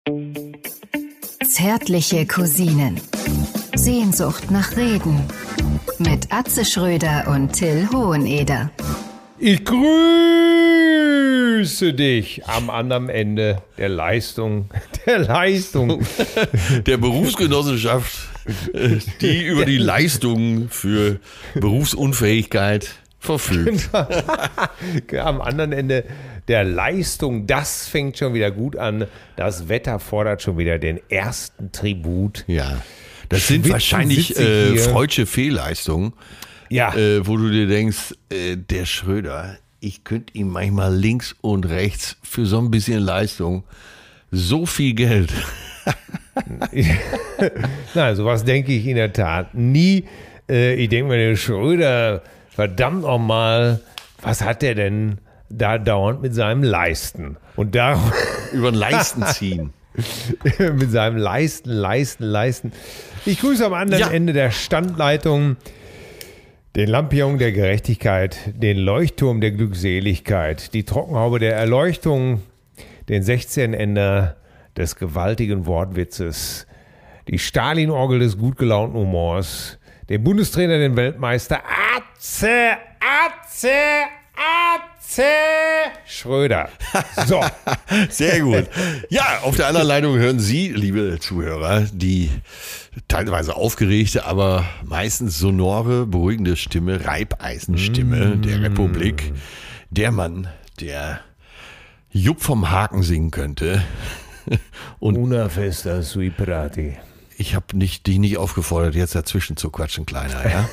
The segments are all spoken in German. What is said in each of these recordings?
Zärtliche Cousinen. Sehnsucht nach Reden. Mit Atze Schröder und Till Hoheneder. Ich grüße dich am anderen Ende der Leistung. Der Berufsgenossenschaft, die über die Leistung für Berufsunfähigkeit verfügt. Am anderen Ende der Leistung, das fängt schon wieder gut an. Das Wetter fordert schon wieder den ersten Tribut. Ja, das sind wahrscheinlich freudsche Fehlleistungen, ja. Wo du dir denkst, der Schröder, ich könnte ihm manchmal links und rechts für so ein bisschen Leistung so viel Geld. Nein, sowas denke ich in der Tat nie. Ich denke mir, der Schröder, verdammt nochmal, was hat der denn da dauernd mit seinem Leisten? Und da über den Leisten ziehen. Mit seinem Leisten. Ich grüße am anderen Ende der Standleitung den Lampion der Gerechtigkeit, den Leuchtturm der Glückseligkeit, die Trockenhaube der Erleuchtung, den 16-Ender des gewaltigen Wortwitzes, die Stalin-Orgel des gut gelaunten Humors, den Bundestrainer, den Weltmeister Atze Schröder. So. Sehr gut. Ja, auf der anderen Leitung hören Sie, liebe Zuhörer, die teilweise aufgeregte, aber meistens sonore, beruhigende Stimme, Reibeisenstimme der Republik. Der Mann, der Jupp vom Haken singen könnte. Und Una festa sui prati. ich habe dich nicht aufgefordert, jetzt dazwischen zu quatschen, Kleiner, ja?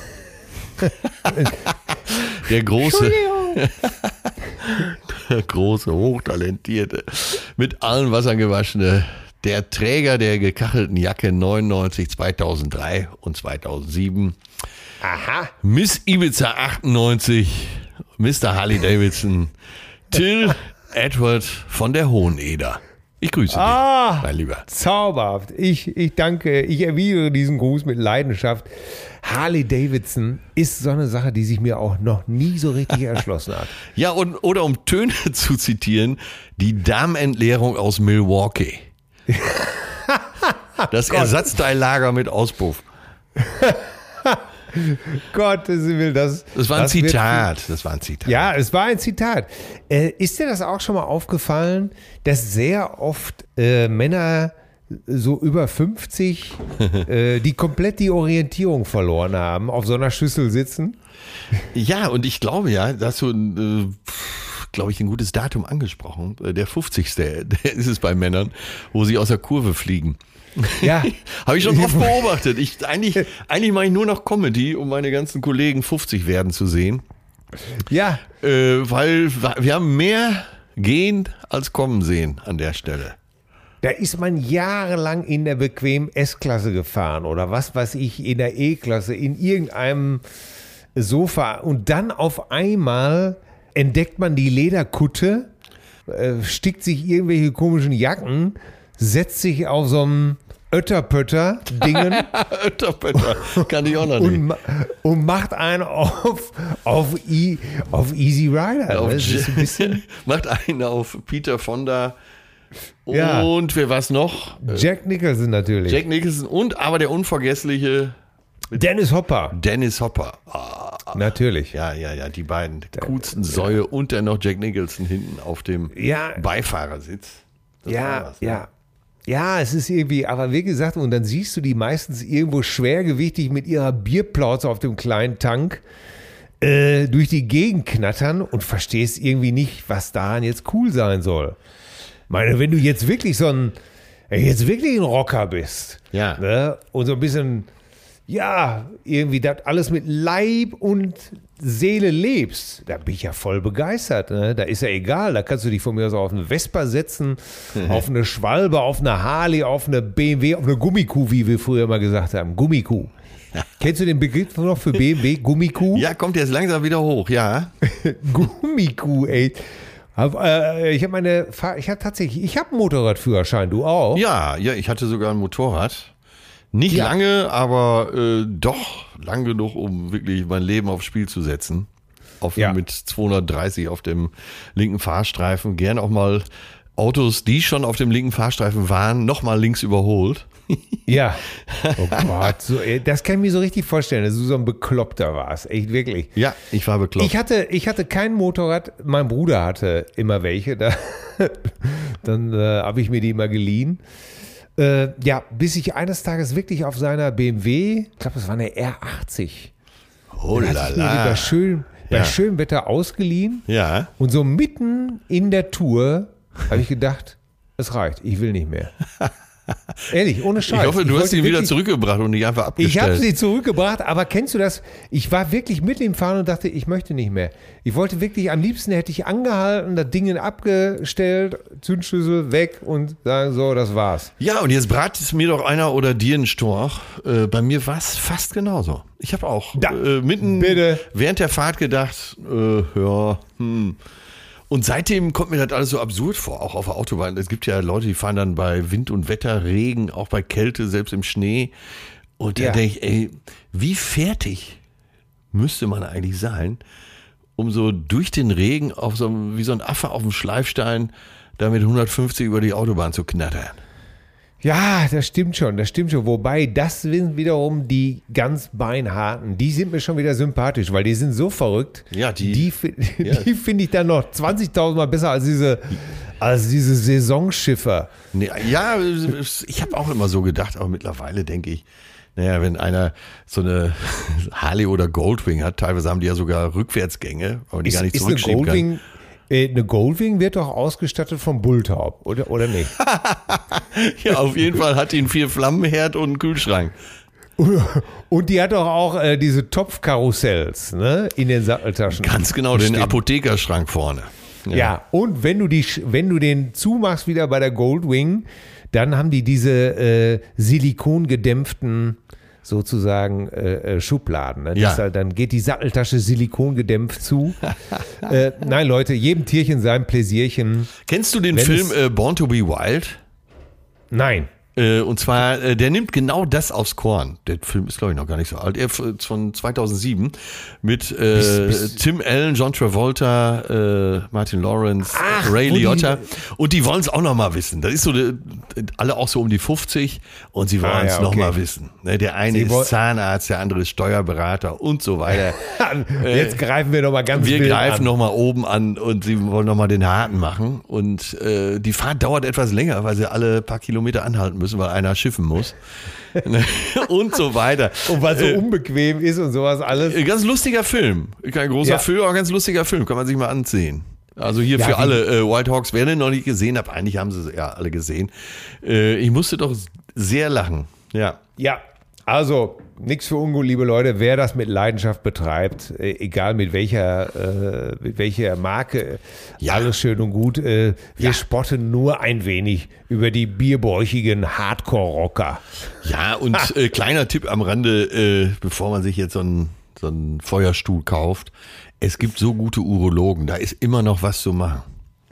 Der große, hochtalentierte, mit allen Wassern gewaschene, der Träger der gekachelten Jacke 99, 2003 und 2007. Aha. Miss Ibiza 98, Mr. Harley Davidson, Till Edward von der Hoheneder. Ich grüße dich, mein Lieber. Zauberhaft. Ich danke, ich erwidere diesen Gruß mit Leidenschaft. Harley Davidson ist so eine Sache, die sich mir auch noch nie so richtig erschlossen hat. Ja, oder um Töne zu zitieren, die Darmentleerung aus Milwaukee. Das Ersatzteillager mit Auspuff. Gottes Willen, das war ein Zitat. Ja, es war ein Zitat. Ist dir das auch schon mal aufgefallen, dass sehr oft Männer so über 50, die komplett die Orientierung verloren haben, auf so einer Schüssel sitzen? Ja, und ich glaube da hast du ein gutes Datum angesprochen. Der 50. Der ist es bei Männern, wo sie aus der Kurve fliegen. Ja. Habe ich schon oft beobachtet. Eigentlich mache ich nur noch Comedy, um meine ganzen Kollegen 50 werden zu sehen. Ja. Weil wir haben mehr gehen als kommen sehen an der Stelle. Da ist man jahrelang in der bequemen S-Klasse gefahren oder was weiß ich, in der E-Klasse, in irgendeinem Sofa. Und dann auf einmal entdeckt man die Lederkutte, stickt sich irgendwelche komischen Jacken, setzt sich auf so einem Ötterpötter-Dingen. Ötterpötter, kann ich auch noch nicht. Und macht einen auf Easy Rider. Das ist ein bisschen macht einen auf Peter Fonda. Ja. Und wer war's noch? Jack Nicholson natürlich. Jack Nicholson und aber der unvergessliche Dennis Hopper. Natürlich. Ja, die beiden. Coolsten Säue und dann noch Jack Nicholson hinten auf dem Beifahrersitz. Ja, es ist irgendwie, aber wie gesagt, und dann siehst du die meistens irgendwo schwergewichtig mit ihrer Bierplauze auf dem kleinen Tank durch die Gegend knattern und verstehst irgendwie nicht, was daran jetzt cool sein soll. Ich meine, wenn du jetzt wirklich ein Rocker bist, ne, und so ein bisschen, irgendwie das alles mit Leib und Seele lebst, da bin ich ja voll begeistert. Ne? Da ist ja egal, da kannst du dich von mir aus auf eine Vespa setzen, auf eine Schwalbe, auf eine Harley, auf eine BMW, auf eine Gummikuh, wie wir früher mal gesagt haben. Gummikuh. Kennst du den Begriff noch für BMW? Gummikuh? Ja, kommt jetzt langsam wieder hoch, ja. Gummikuh, ey. Ich habe einen Motorradführerschein, du auch? Ja, ich hatte sogar ein Motorrad. Nicht lange, aber doch lang genug, um wirklich mein Leben aufs Spiel zu setzen. Mit 230 auf dem linken Fahrstreifen. Gerne auch mal Autos, die schon auf dem linken Fahrstreifen waren, nochmal links überholt. Ja. Oh Gott, das kann ich mir so richtig vorstellen, dass du so ein Bekloppter warst. Echt, wirklich. Ja, ich war bekloppt. Ich hatte kein Motorrad, mein Bruder hatte immer welche. Dann habe ich mir die immer geliehen. Bis ich eines Tages wirklich auf seiner BMW, ich glaube, das war eine R80. Oh dann la hatte ich mir la. die bei schönem Wetter ausgeliehen. Ja. Und so mitten in der Tour habe ich gedacht, es reicht, ich will nicht mehr. Ehrlich, ohne Scheiß. Ich hoffe, du hast ihn wieder wirklich zurückgebracht und nicht einfach abgestellt. Ich habe sie zurückgebracht, aber kennst du das? Ich war wirklich mit im Fahren und dachte, ich möchte nicht mehr. Ich wollte wirklich, am liebsten hätte ich angehalten, das Ding abgestellt, Zündschlüssel weg und sagen, so, das war's. Ja, und jetzt bratet mir doch einer oder dir einen Storch. Bei mir war es fast genauso. Ich habe auch während der Fahrt gedacht, Und seitdem kommt mir das alles so absurd vor, auch auf der Autobahn. Es gibt ja Leute, die fahren dann bei Wind und Wetter, Regen, auch bei Kälte, selbst im Schnee. Und da denke ich, wie fertig müsste man eigentlich sein, um so durch den Regen wie so ein Affe auf dem Schleifstein da mit 150 über die Autobahn zu knattern. Ja, das stimmt schon. Wobei, das sind wiederum die ganz beinharten. Die sind mir schon wieder sympathisch, weil die sind so verrückt. Ja, die finde ich dann noch 20.000 Mal besser als diese Saisonschiffer. Nee, ja, ich habe auch immer so gedacht, aber mittlerweile denke ich, naja, wenn einer so eine Harley oder Goldwing hat, teilweise haben die ja sogar Rückwärtsgänge, aber die gar nicht zurückschieben kann. Eine Goldwing wird doch ausgestattet vom Bulltaub, oder nicht? Ja, auf jeden Fall hat die einen 4-Flammenherd und einen Kühlschrank. Und die hat doch auch diese Topfkarussells, ne, in den Satteltaschen. Ganz genau, den Apothekerschrank vorne. Ja, und wenn du den zumachst wieder bei der Goldwing, dann haben die diese silikongedämpften sozusagen Schubladen. Ne? Ja. Dann geht die Satteltasche silikongedämpft zu. Nein, Leute, jedem Tierchen sein Pläsierchen. Kennst du den Film Born to be Wild? Nein. Und zwar, der nimmt genau das aufs Korn. Der Film ist, glaube ich, noch gar nicht so alt. Er ist von 2007 mit Tim Allen, John Travolta, Martin Lawrence, Ray Liotta. Und die wollen es auch noch mal wissen. Das ist so, alle auch so um die 50 und sie wollen es noch mal wissen. Der eine ist Zahnarzt, der andere ist Steuerberater und so weiter. Jetzt greifen wir noch mal ganz wild an. Wir greifen noch mal oben an und sie wollen noch mal den Harten machen. Und die Fahrt dauert etwas länger, weil sie alle paar Kilometer anhalten müssen, weil einer schiffen muss. Und so weiter. Und weil so unbequem ist und sowas alles. Ganz lustiger Film. Kein großer Film, aber ganz lustiger Film. Kann man sich mal ansehen. Also hier für alle White Hawks, wer den noch nicht gesehen hat, eigentlich haben sie es ja alle gesehen. Ich musste doch sehr lachen. Ja. Ja, also nichts für ungut, liebe Leute. Wer das mit Leidenschaft betreibt, egal mit welcher Marke, alles schön und gut. Wir spotten nur ein wenig über die bierbäuchigen Hardcore-Rocker. Ja, und kleiner Tipp am Rande, bevor man sich jetzt so einen Feuerstuhl kauft. Es gibt so gute Urologen, da ist immer noch was zu machen.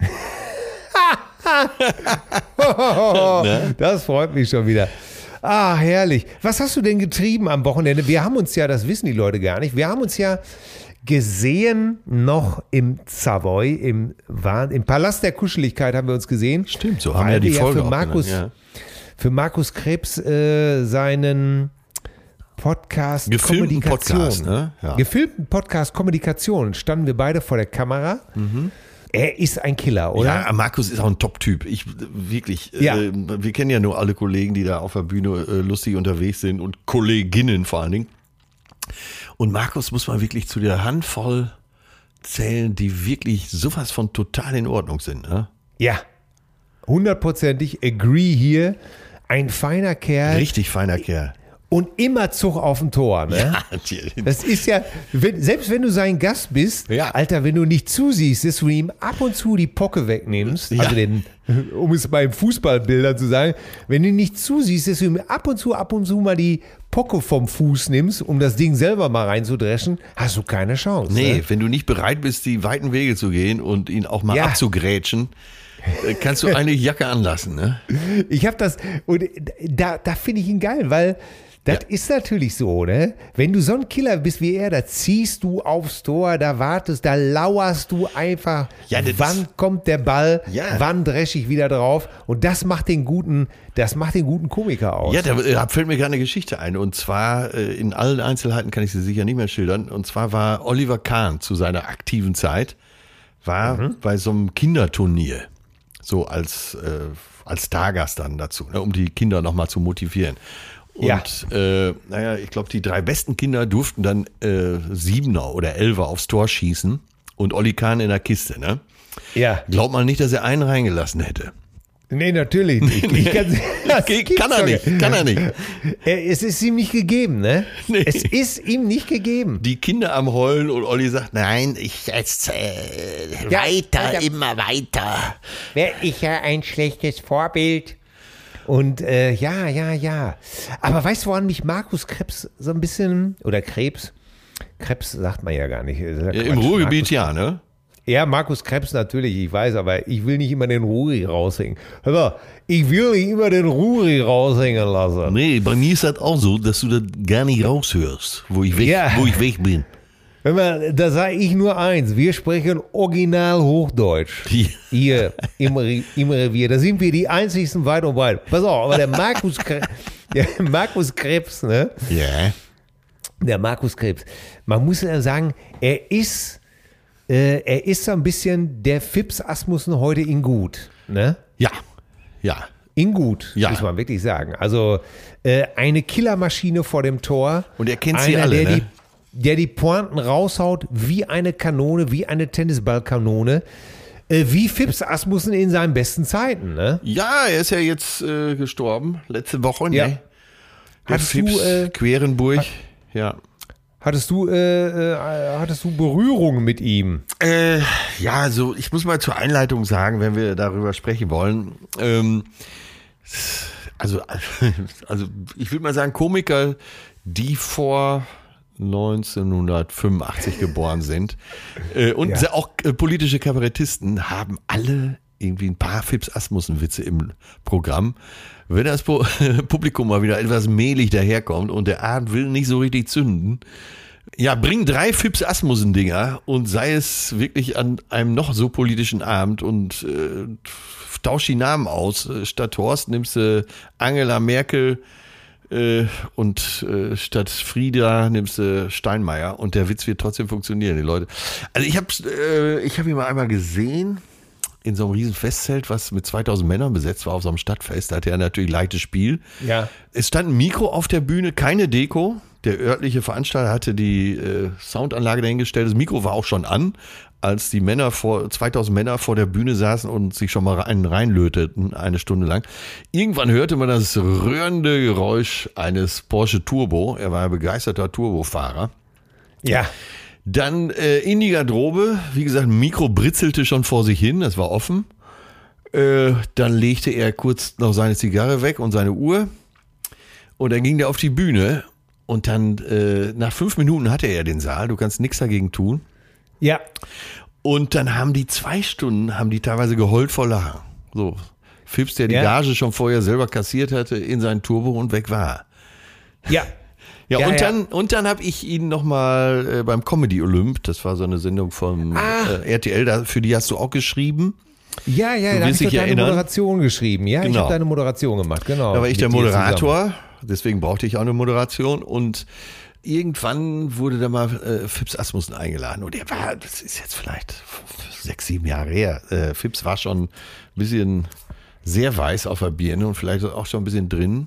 Das freut mich schon wieder. Ah, herrlich. Was hast du denn getrieben am Wochenende? Wir haben uns ja, das wissen die Leute gar nicht, wir haben uns ja gesehen noch im Savoy, im Palast der Kuscheligkeit haben wir uns gesehen. Stimmt, so haben wir die Folge für Markus Krebs seinen Podcast gefilmten Kommunikation. Podcast, ne? Ja. Gefilmten Podcast Kommunikation standen wir beide vor der Kamera. Mhm. Er ist ein Killer, oder? Ja, Markus ist auch ein Top-Typ. Wir kennen ja nur alle Kollegen, die da auf der Bühne lustig unterwegs sind und Kolleginnen vor allen Dingen. Und Markus muss man wirklich zu der Handvoll zählen, die wirklich sowas von total in Ordnung sind. Ne? Ja, 100%ig agree hier. Ein feiner Kerl. Richtig feiner Kerl. Und immer Zug auf dem Tor, ne? Ja, das ist ja, selbst wenn du sein Gast bist, Alter, wenn du nicht zusiehst, dass du ihm ab und zu die Pocke wegnimmst, also um es bei Fußballbildern zu sagen, wenn du nicht zusiehst, dass du ihm ab und zu mal die Pocke vom Fuß nimmst, um das Ding selber mal reinzudreschen, hast du keine Chance. Nee, ne? Wenn du nicht bereit bist, die weiten Wege zu gehen und ihn auch mal abzugrätschen, kannst du eine Jacke anlassen, ne? Ich habe das, und da finde ich ihn geil, weil das ist natürlich so, ne? Wenn du so ein Killer bist wie er, da ziehst du aufs Tor, da wartest, da lauerst du einfach, wann kommt der Ball, wann dresche ich wieder drauf, und das macht den guten Komiker aus. Ja, da fällt mir gerade eine Geschichte ein, und zwar in allen Einzelheiten kann ich sie sicher nicht mehr schildern, und zwar war Oliver Kahn zu seiner aktiven Zeit, bei so einem Kinderturnier, so als Stargast dann dazu, ne, um die Kinder nochmal zu motivieren. Und ich glaube, die 3 besten Kinder durften dann 7er oder 11er aufs Tor schießen und Olli Kahn in der Kiste, ne? Ja. Glaubt man nicht, dass er einen reingelassen hätte. Nee, natürlich nicht. Kann er nicht. Es ist ihm nicht gegeben, ne? Nee. Es ist ihm nicht gegeben. Die Kinder am Heulen und Olli sagt, nein, ich jetzt weiter, immer weiter. Wäre ich ja ein schlechtes Vorbild. Und ja. Aber weißt du, woran mich Markus Krebs so ein bisschen, oder Krebs sagt man ja gar nicht. Im Ruhrgebiet ne? Ja, Markus Krebs natürlich, ich weiß, aber ich will nicht immer den Ruri raushängen. Hör mal, ich will nicht immer den Ruri raushängen lassen. Nee, bei mir ist das auch so, dass du das gar nicht raushörst, wo ich weg bin. Hör mal, da sage ich nur eins, wir sprechen original Hochdeutsch. Hier im Revier, da sind wir die einzigsten weit und weit. Pass auf, aber der Markus Krebs, ne? Ja. Der Markus Krebs, man muss ja sagen, er ist so ein bisschen der Phipps Asmussen heute in gut, ne? Ja. In gut, muss man wirklich sagen. Also eine Killermaschine vor dem Tor. Und er kennt sie alle, ne? Der die Pointen raushaut wie eine Kanone, wie eine Tennisballkanone. Wie Phipps Asmussen in seinen besten Zeiten, ne? Ja, er ist ja jetzt gestorben, letzte Woche, ne? Ja. Hattest Phipps Querenburg, ja. Hattest du Berührung mit ihm? So ich muss mal zur Einleitung sagen, wenn wir darüber sprechen wollen. Also ich würde mal sagen, Komiker, die vor 1985 geboren sind und auch politische Kabarettisten haben alle irgendwie ein paar Phipps Asmussen-Witze im Programm. Wenn das Publikum mal wieder etwas mehlig daherkommt und der Abend will nicht so richtig zünden, ja, bring 3 Phipps Asmussen-Dinger und sei es wirklich an einem noch so politischen Abend und tausch die Namen aus. Statt Horst nimmst du Angela Merkel und statt Frieda nimmst du Steinmeier und der Witz wird trotzdem funktionieren, die Leute. Also ich hab ihn mal einmal gesehen in so einem riesen Festzelt, was mit 2000 Männern besetzt war auf so einem Stadtfest. Da hatte er natürlich leichtes Spiel. Ja. Es stand ein Mikro auf der Bühne, keine Deko. Der örtliche Veranstalter hatte die Soundanlage dahingestellt. Das Mikro war auch schon an, als die 2000 Männer vor der Bühne saßen und sich schon mal reinlöteten, eine Stunde lang. Irgendwann hörte man das rührende Geräusch eines Porsche Turbo. Er war ein begeisterter Turbofahrer. Ja. Dann in die Garderobe, wie gesagt, ein Mikro britzelte schon vor sich hin, das war offen. Dann legte er kurz noch seine Zigarre weg und seine Uhr. Und dann ging der auf die Bühne. Und dann nach 5 Minuten hatte er den Saal, du kannst nichts dagegen tun. Ja. Und dann haben die 2 Stunden, teilweise geheult vor Lachen. So, Phipps, der die Gage schon vorher selber kassiert hatte, in sein Turbo und weg war. Ja. Und dann habe ich ihn nochmal beim Comedy Olymp, das war so eine Sendung vom RTL, für die hast du auch geschrieben. Ja, da habe ich deine Moderation geschrieben. Ja, genau. Ich habe deine Moderation gemacht, genau. Da war ich der Moderator, deswegen brauchte ich auch eine Moderation und irgendwann wurde da mal Phipps Asmussen eingeladen und das ist jetzt vielleicht 6, 7 Jahre her. Phipps war schon ein bisschen sehr weiß auf der Birne und vielleicht auch schon ein bisschen drin.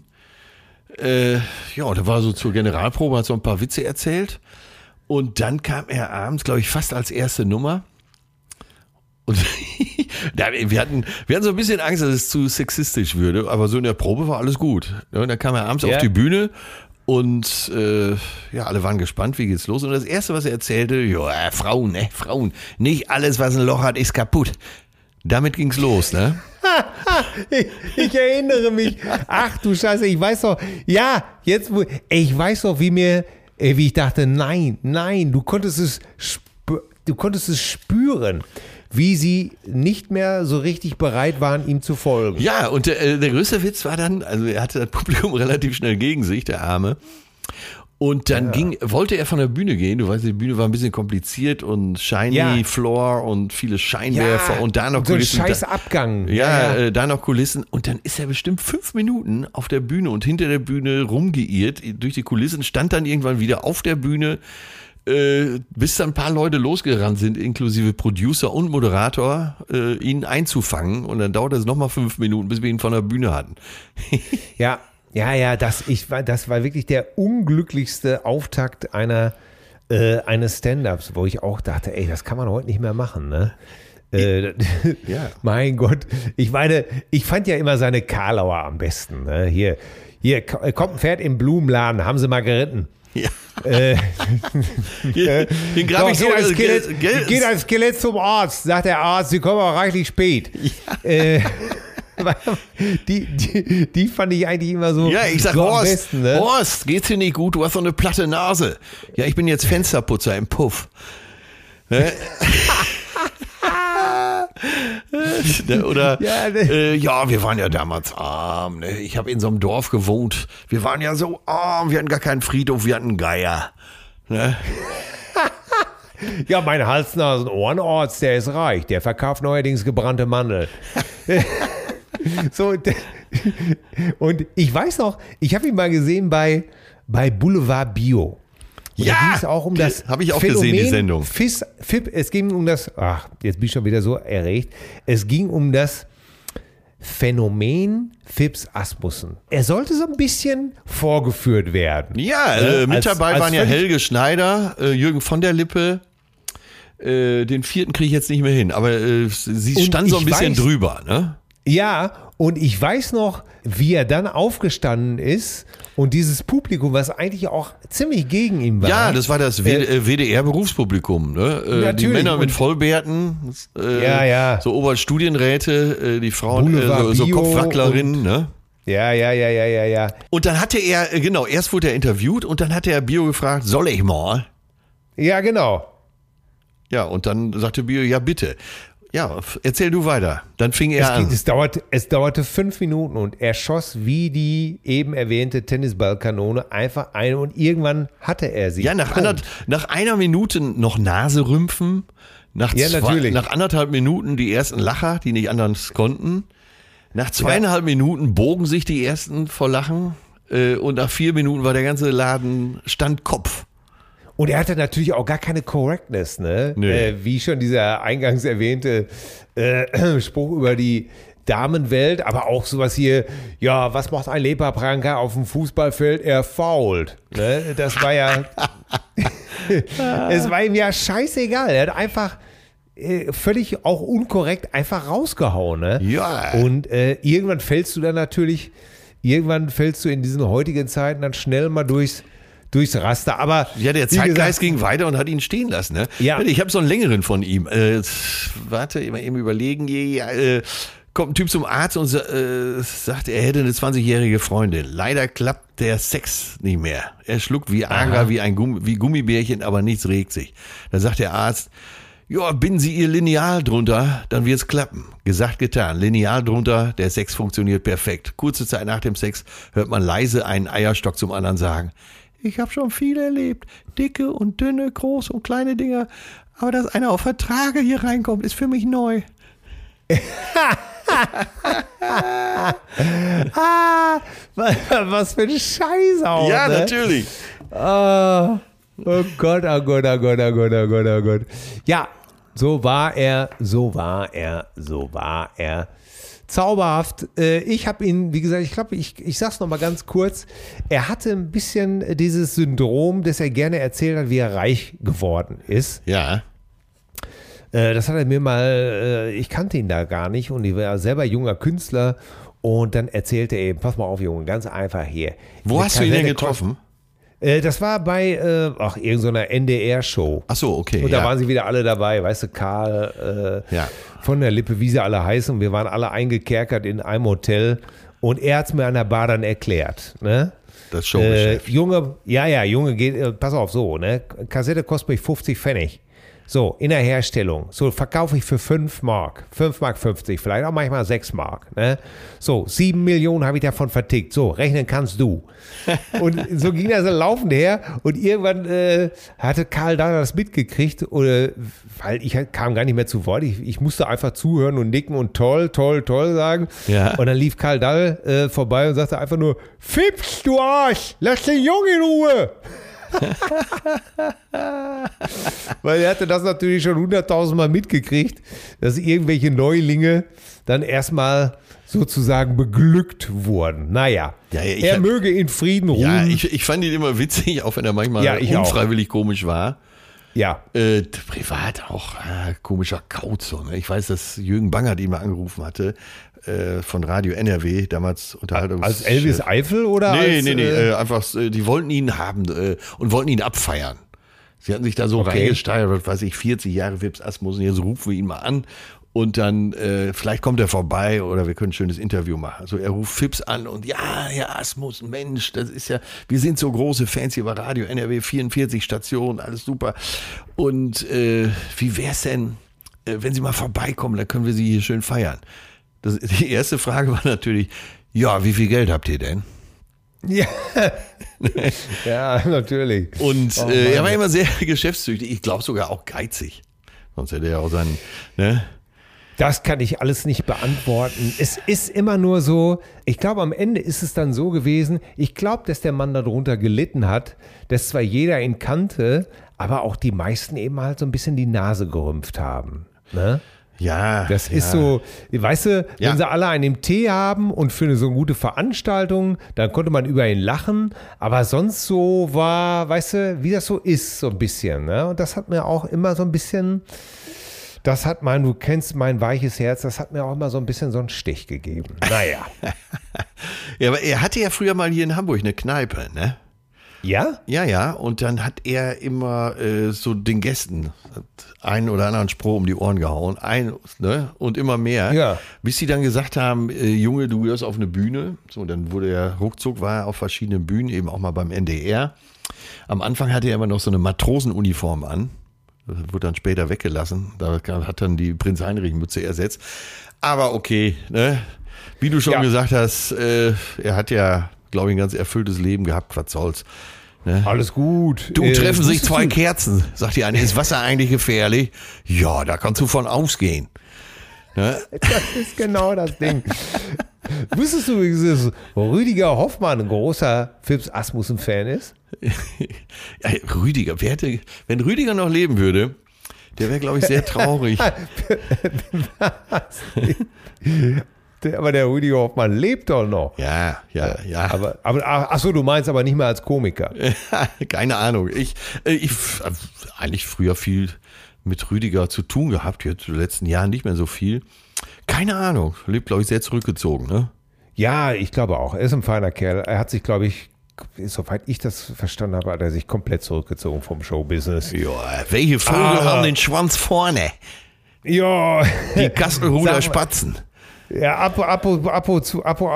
Da war so zur Generalprobe, hat so ein paar Witze erzählt und dann kam er abends, glaube ich, fast als erste Nummer und wir hatten so ein bisschen Angst, dass es zu sexistisch würde, aber so in der Probe war alles gut. Und dann kam er abends auf die Bühne und alle waren gespannt, wie geht's los und das Erste, was er erzählte, Frauen, nicht alles, was ein Loch hat, ist kaputt. Damit ging's los, ne? Ich erinnere mich. Ach du Scheiße, ich weiß doch. Ja, ich weiß doch, wie ich dachte, nein, du konntest es spüren. wie sie nicht mehr so richtig bereit waren, ihm zu folgen. Ja, und der größte Witz war dann, also er hatte das Publikum relativ schnell gegen sich, der Arme. Und dann wollte er von der Bühne gehen. Du weißt, die Bühne war ein bisschen kompliziert und shiny Floor und viele Scheinwerfer und da noch Kulissen. So ein scheiß Abgang. Da noch Kulissen. Und dann ist er bestimmt 5 Minuten auf der Bühne und hinter der Bühne rumgeirrt durch die Kulissen, stand dann irgendwann wieder auf der Bühne, bis dann ein paar Leute losgerannt sind, inklusive Producer und Moderator, ihn einzufangen. Und dann dauerte es nochmal 5 Minuten, bis wir ihn von der Bühne hatten. Ja, das war wirklich der unglücklichste Auftakt eines Stand-Ups, wo ich auch dachte, ey, das kann man heute nicht mehr machen, ne? Mein Gott. Ich meine, ich fand ja immer seine Karlauer am besten, ne? Hier kommt ein Pferd im Blumenladen, haben sie mal geritten. Ja. Den grab ich so. Geht als Skelett zum Arzt, sagt der Arzt, sie kommen auch reichlich spät. Ja. Die fand ich eigentlich immer so. Ja, ich sag, so Horst, am besten, ne? Horst, geht's dir nicht gut? Du hast so eine platte Nase. Ja, ich bin jetzt Fensterputzer im Puff. Oder, wir waren ja damals arm. Ne? Ich habe in so einem Dorf gewohnt. Wir waren ja so arm, wir hatten gar keinen Friedhof, wir hatten einen Geier. Ne? Ja, mein Hals-Nasen-Ohrenarzt, der ist reich. Der verkauft neuerdings gebrannte Mandeln. So, und ich weiß noch, ich habe ihn mal gesehen bei Boulevard Bio. Und da ging es auch um das habe ich auch Phänomen gesehen, die Sendung. Es ging um das, jetzt bin ich schon wieder so erregt, es ging um das Phänomen Phipps Asmussen. Er sollte so ein bisschen vorgeführt werden. Ja, mit dabei waren ja Helge Schneider, Jürgen von der Lippe, den vierten kriege ich jetzt nicht mehr hin, aber sie stand so ein bisschen drüber, ne? Ja, und ich weiß noch, wie er dann aufgestanden ist und dieses Publikum, was eigentlich auch ziemlich gegen ihn war. Ja, das war das WDR-Berufspublikum, ne? Die Männer mit Vollbärten, so Oberstudienräte, die Frauen, so Kopfwacklerinnen, ne? Ja. Und dann hatte er, erst wurde er interviewt und dann hatte er Bio gefragt, soll ich mal? Ja, genau. Ja, und dann sagte Bio, ja bitte. Ja, erzähl du weiter. Dann fing er an. Es dauerte 5 Minuten und er schoss wie die eben erwähnte Tennisballkanone einfach ein und irgendwann hatte er sie. Ja, nach einer Minute noch Nase rümpfen, nach 1,5 Minuten die ersten Lacher, die nicht anders konnten. Nach 2,5 Minuten bogen sich die ersten vor Lachen und nach 4 Minuten war der ganze Laden stand Kopf. Und er hatte natürlich auch gar keine Correctness, ne? Nee. Wie schon dieser eingangs erwähnte Spruch über die Damenwelt, aber auch sowas hier, ja, was macht ein Leberpranker auf dem Fußballfeld? Er fault. Ne? Das war ja, es war ihm ja scheißegal. Er hat einfach völlig auch unkorrekt einfach rausgehauen. Ne? Ja. Und irgendwann fällst du in diesen heutigen Zeiten dann schnell mal durchs Raster, aber ja, der Zeitgeist ging weiter und hat ihn stehen lassen. Ne? Ja. Ich habe so einen längeren von ihm. Warte, eben überlegen. Kommt ein Typ zum Arzt und sagt, er hätte eine 20-jährige Freundin. Leider klappt der Sex nicht mehr. Er schluckt wie Anger, wie Gummibärchen, aber nichts regt sich. Dann sagt der Arzt, ja, binden Sie Ihr Lineal drunter, dann wird's klappen. Gesagt, getan. Lineal drunter, der Sex funktioniert perfekt. Kurze Zeit nach dem Sex hört man leise einen Eierstock zum anderen sagen, ich habe schon viel erlebt. Dicke und dünne, große und kleine Dinger. Aber dass einer auf Vertrage hier reinkommt, ist für mich neu. Was für ein Scheiß auch. Ja, ne? natürlich. Oh Gott. Ja, so war er. Zauberhaft. Ich habe ihn, wie gesagt, ich glaube, ich sag's noch mal ganz kurz. Er hatte ein bisschen dieses Syndrom, dass er gerne erzählt hat, wie er reich geworden ist. Ja. Das hat er mir mal, ich kannte ihn da gar nicht und ich war selber junger Künstler und dann erzählte er eben, pass mal auf, Junge, ganz einfach hier. Wo hast du ihn denn getroffen? Das war bei irgendeiner NDR-Show. Ach so, okay. Und da waren sie wieder alle dabei, weißt du, Karl von der Lippe, wie sie alle heißen. Und wir waren alle eingekerkert in einem Hotel. Und er hat es mir an der Bar dann erklärt. Ne? Das Showgeschäft. Junge, geht, pass auf, so, ne? Kassette kostet mich 50 Pfennig. So, in der Herstellung. So, verkaufe ich für 5 Mark. 5,50 Mark, vielleicht auch manchmal 6 Mark. Ne? So, 7 Millionen habe ich davon vertickt. So, rechnen kannst du. Und so ging das laufend her. Und irgendwann hatte Karl Dahl das mitgekriegt, weil ich kam gar nicht mehr zu Wort. Ich musste einfach zuhören und nicken und toll, toll, toll sagen. Ja. Und dann lief Karl Dahl vorbei und sagte einfach nur, Fips, du Arsch, lass den Jungen in Ruhe. Weil er hatte das natürlich schon 100.000 Mal mitgekriegt, dass irgendwelche Neulinge dann erstmal sozusagen beglückt wurden. Naja, er möge in Frieden ruhen. Ja, ich fand ihn immer witzig, auch wenn er manchmal unfreiwillig komisch war. Ja. Privat auch komischer Kauz. Ne? Ich weiß, dass Jürgen Bangert ihn mal angerufen hatte von Radio NRW, damals Unterhaltungs... Als Elvis Eifel oder Nee, einfach, die wollten ihn haben und wollten ihn abfeiern. Sie hatten sich da so reingesteigert, was weiß ich, 40 Jahre Fips Asmussen, jetzt rufen wir ihn mal an und dann, vielleicht kommt er vorbei oder wir können ein schönes Interview machen. Also er ruft Fips an und ja, Herr Asmussen, Mensch, das ist ja, wir sind so große Fans hier bei Radio NRW, 44 Stationen, alles super. Und wie wär's denn, wenn Sie mal vorbeikommen, dann können wir Sie hier schön feiern. Die erste Frage war natürlich, ja, wie viel Geld habt ihr denn? Ja, ja, natürlich. Und er war immer sehr geschäftstüchtig, ich glaube sogar auch geizig. Sonst hätte er auch seinen, ne? Das kann ich alles nicht beantworten. Es ist immer nur so, ich glaube, am Ende ist es dann so gewesen, ich glaube, dass der Mann darunter gelitten hat, dass zwar jeder ihn kannte, aber auch die meisten eben halt so ein bisschen die Nase gerümpft haben, ne? Ja. Das ist so, weißt du, wenn sie alle einen Tee haben und für so eine gute Veranstaltung, dann konnte man über ihn lachen, aber sonst so war, weißt du, wie das so ist, so ein bisschen, ne? Und das hat mir auch immer so ein bisschen, du kennst mein weiches Herz, das hat mir auch immer so ein bisschen so einen Stich gegeben. Naja. Ja, aber er hatte ja früher mal hier in Hamburg eine Kneipe, ne? Ja? Ja, und dann hat er immer so den Gästen einen oder anderen Spruch um die Ohren gehauen, und immer mehr, bis sie dann gesagt haben, Junge, du gehörst auf eine Bühne. So, dann wurde er ruckzuck, war er auf verschiedenen Bühnen, eben auch mal beim NDR. Am Anfang hatte er immer noch so eine Matrosenuniform an, das wurde dann später weggelassen, da hat dann die Prinz-Heinrich-Mütze ersetzt. Aber okay, ne? Wie du schon gesagt hast, er hat ja, glaube ich, ein ganz erfülltes Leben gehabt, was soll's. Ne? Alles gut. Du, treffen sich 2 Kerzen, sagt die eine, ist Wasser eigentlich gefährlich? Ja, da kannst du von ausgehen. Ne? Das ist genau das Ding. Wusstest du, dass Rüdiger Hoffmann ein großer Fips Asmussen-Fan ist? Ja, Rüdiger, wenn Rüdiger noch leben würde, der wäre, glaube ich, sehr traurig. Aber der Rüdiger Hoffmann lebt doch noch. Ja. Aber achso, du meinst aber nicht mehr als Komiker. Keine Ahnung. Ich eigentlich früher viel mit Rüdiger zu tun gehabt, jetzt in den letzten Jahren nicht mehr so viel. Keine Ahnung. Lebt, glaube ich, sehr zurückgezogen, ne? Ja, ich glaube auch. Er ist ein feiner Kerl. Er hat sich, glaube ich, soweit ich das verstanden habe, hat er sich komplett zurückgezogen vom Showbusiness. Ja, welche Vögel haben den Schwanz vorne? Ja. Die Kastelruder Spatzen. Ja, apropos.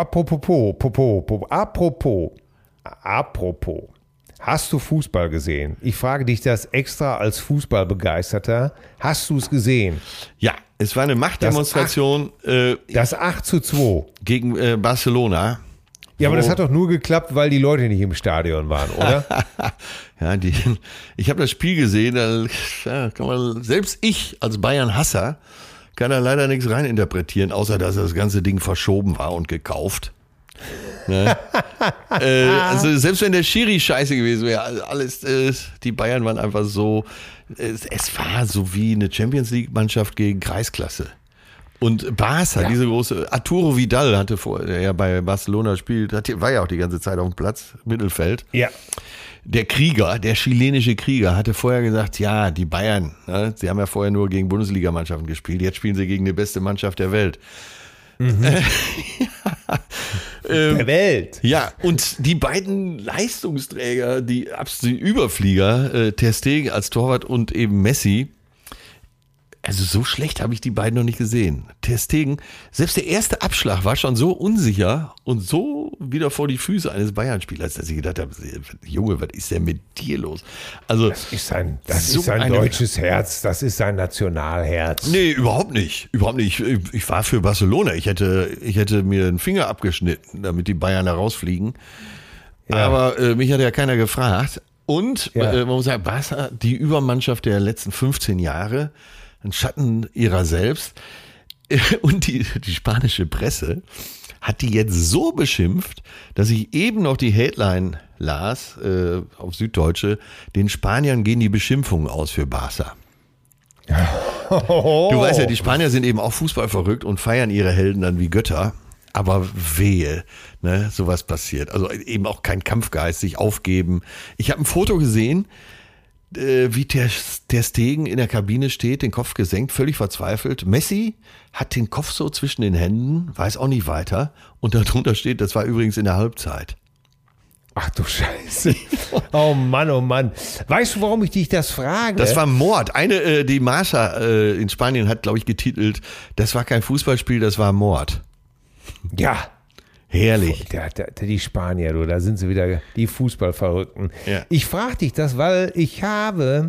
Hast du Fußball gesehen? Ich frage dich das extra als Fußballbegeisterter. Hast du es gesehen? Ja, es war eine Machtdemonstration. Das 8:2. Gegen Barcelona. Ja, aber das hat doch nur geklappt, weil die Leute nicht im Stadion waren, oder? Ja, ich habe das Spiel gesehen, da kann man, selbst ich als Bayern-Hasser kann da leider nichts reininterpretieren, außer dass das ganze Ding verschoben war und gekauft. Ne? Also selbst wenn der Schiri scheiße gewesen wäre, alles, die Bayern waren einfach so, es war so wie eine Champions-League-Mannschaft gegen Kreisklasse. Und Barca, diese große, Arturo Vidal hatte vorher, der bei Barcelona gespielt, war ja auch die ganze Zeit auf dem Platz, Mittelfeld. Ja. Der chilenische Krieger, hatte vorher gesagt, ja, die Bayern, ne, sie haben ja vorher nur gegen Bundesligamannschaften gespielt, jetzt spielen sie gegen die beste Mannschaft der Welt. Der Welt. Ja, und die beiden Leistungsträger, die absoluten Überflieger, Ter Stegen als Torwart und eben Messi, Also so schlecht habe ich die beiden noch nicht gesehen. Ter Stegen, selbst der erste Abschlag war schon so unsicher und so wieder vor die Füße eines Bayern-Spielers, dass ich gedacht habe, Junge, was ist denn mit dir los? Also Das ist sein deutsches Herz, das ist sein Nationalherz. Nee, überhaupt nicht. Überhaupt nicht. Ich war für Barcelona. Ich hätte mir den Finger abgeschnitten, damit die Bayern da rausfliegen. Ja. Aber mich hat ja keiner gefragt. Und man muss sagen, Barca, die Übermannschaft der letzten 15 Jahre, ein Schatten ihrer selbst. Und die spanische Presse hat die jetzt so beschimpft, dass ich eben noch die Headline las auf Süddeutsche, den Spaniern gehen die Beschimpfungen aus für Barca. Du weißt ja, die Spanier sind eben auch Fußball verrückt und feiern ihre Helden dann wie Götter. Aber wehe, ne, sowas passiert. Also eben auch kein Kampfgeist, sich aufgeben. Ich habe ein Foto gesehen, wie der Stegen in der Kabine steht, den Kopf gesenkt, völlig verzweifelt. Messi hat den Kopf so zwischen den Händen, weiß auch nicht weiter. Und darunter steht, das war übrigens in der Halbzeit. Ach du Scheiße. Oh Mann. Weißt du, warum ich dich das frage? Das war Mord. Die Marca in Spanien hat, glaube ich, getitelt, das war kein Fußballspiel, das war Mord. Ja. Herrlich. Die Spanier, du, da sind sie wieder, die Fußballverrückten. Ja. Ich frage dich das, weil ich habe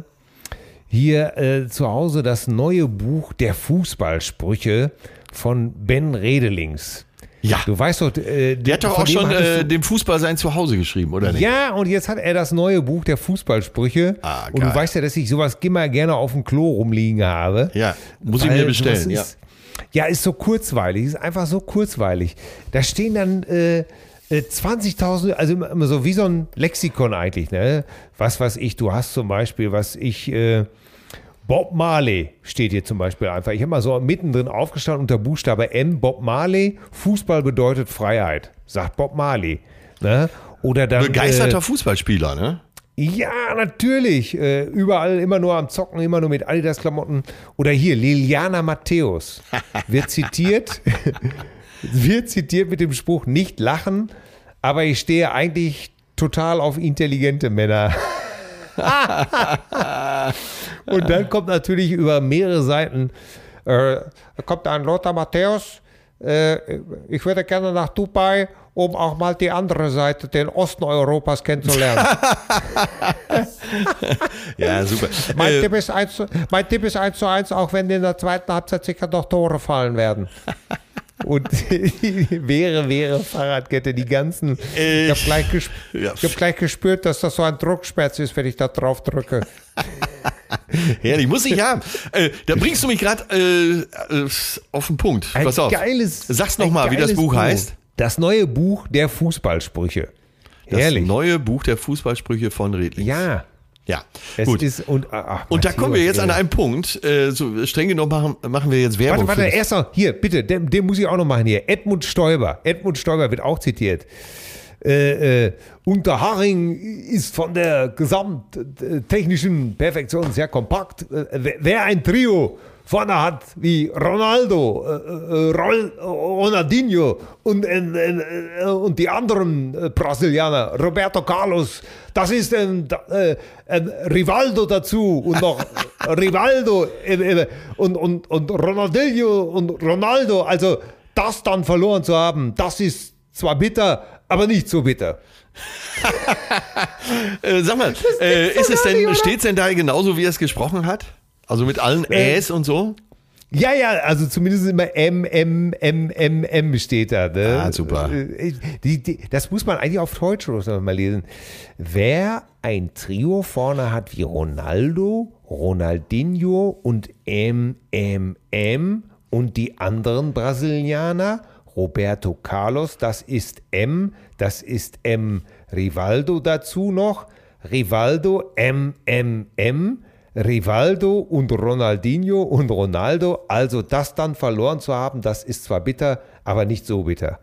hier zu Hause das neue Buch der Fußballsprüche von Ben Redelings. Ja. Du weißt doch, der hat doch auch schon dem Fußball sein Zuhause geschrieben, oder nicht? Ja, und jetzt hat er das neue Buch der Fußballsprüche. Ah, und du weißt ja, dass ich sowas immer gerne auf dem Klo rumliegen habe. Ja, muss ich mir bestellen, ja. Ist so kurzweilig, ist einfach so kurzweilig. Da stehen dann 20.000, also immer so wie so ein Lexikon eigentlich, ne? Was weiß ich, du hast zum Beispiel, Bob Marley steht hier zum Beispiel einfach. Ich habe mal so mittendrin aufgestanden unter Buchstabe M, Bob Marley, Fußball bedeutet Freiheit, sagt Bob Marley. Ne? Oder dann, begeisterter Fußballspieler, ne? Ja, natürlich. Überall immer nur am Zocken, immer nur mit Adidas-Klamotten. Oder hier, Liliana Matthäus wird zitiert mit dem Spruch, nicht lachen, aber ich stehe eigentlich total auf intelligente Männer. Und dann kommt natürlich über mehrere Seiten, kommt ein Lothar Matthäus, ich würde gerne nach Dubai, um auch mal die andere Seite, den Osten Europas kennenzulernen. Ja, super. Mein Tipp ist 1:1, auch wenn in der zweiten Halbzeit sicher noch Tore fallen werden. Und wäre Fahrradkette, die ganzen. Ich habe gleich gespürt, dass das so ein Druckschmerz ist, wenn ich da drauf drücke. Herrlich, muss ich haben. Da bringst du mich gerade auf den Punkt. Pass auf. Sag's nochmal, wie das Buch heißt. Das neue Buch der Fußballsprüche. Herrlich. Das neue Buch der Fußballsprüche von Redlings. Ja, gut. Und da kommen wir jetzt an einen Punkt, so streng genommen machen wir jetzt Werbung. Warte, erst noch, hier, bitte, den muss ich auch noch machen hier. Edmund Stoiber wird auch zitiert. Unterhaching ist von der gesamttechnischen Perfektion sehr kompakt. Wer ein Trio vorne hat wie Ronaldo, Ronaldinho und die anderen Brasilianer, Roberto Carlos, das ist ein Rivaldo dazu und noch Rivaldo und Ronaldinho und Ronaldo, also das dann verloren zu haben, das ist zwar bitter, aber nicht so bitter. Sag mal, steht's denn da genauso, wie er es gesprochen hat? Also mit allen Äs und so? Ja, also zumindest immer M steht da. Ne? Ah, super. Das muss man eigentlich auf Deutsch mal lesen. Wer ein Trio vorne hat wie Ronaldo, Ronaldinho und M und die anderen Brasilianer, Roberto Carlos, das ist M Rivaldo dazu noch, Rivaldo, Rivaldo und Ronaldinho und Ronaldo, also das dann verloren zu haben, das ist zwar bitter, aber nicht so bitter.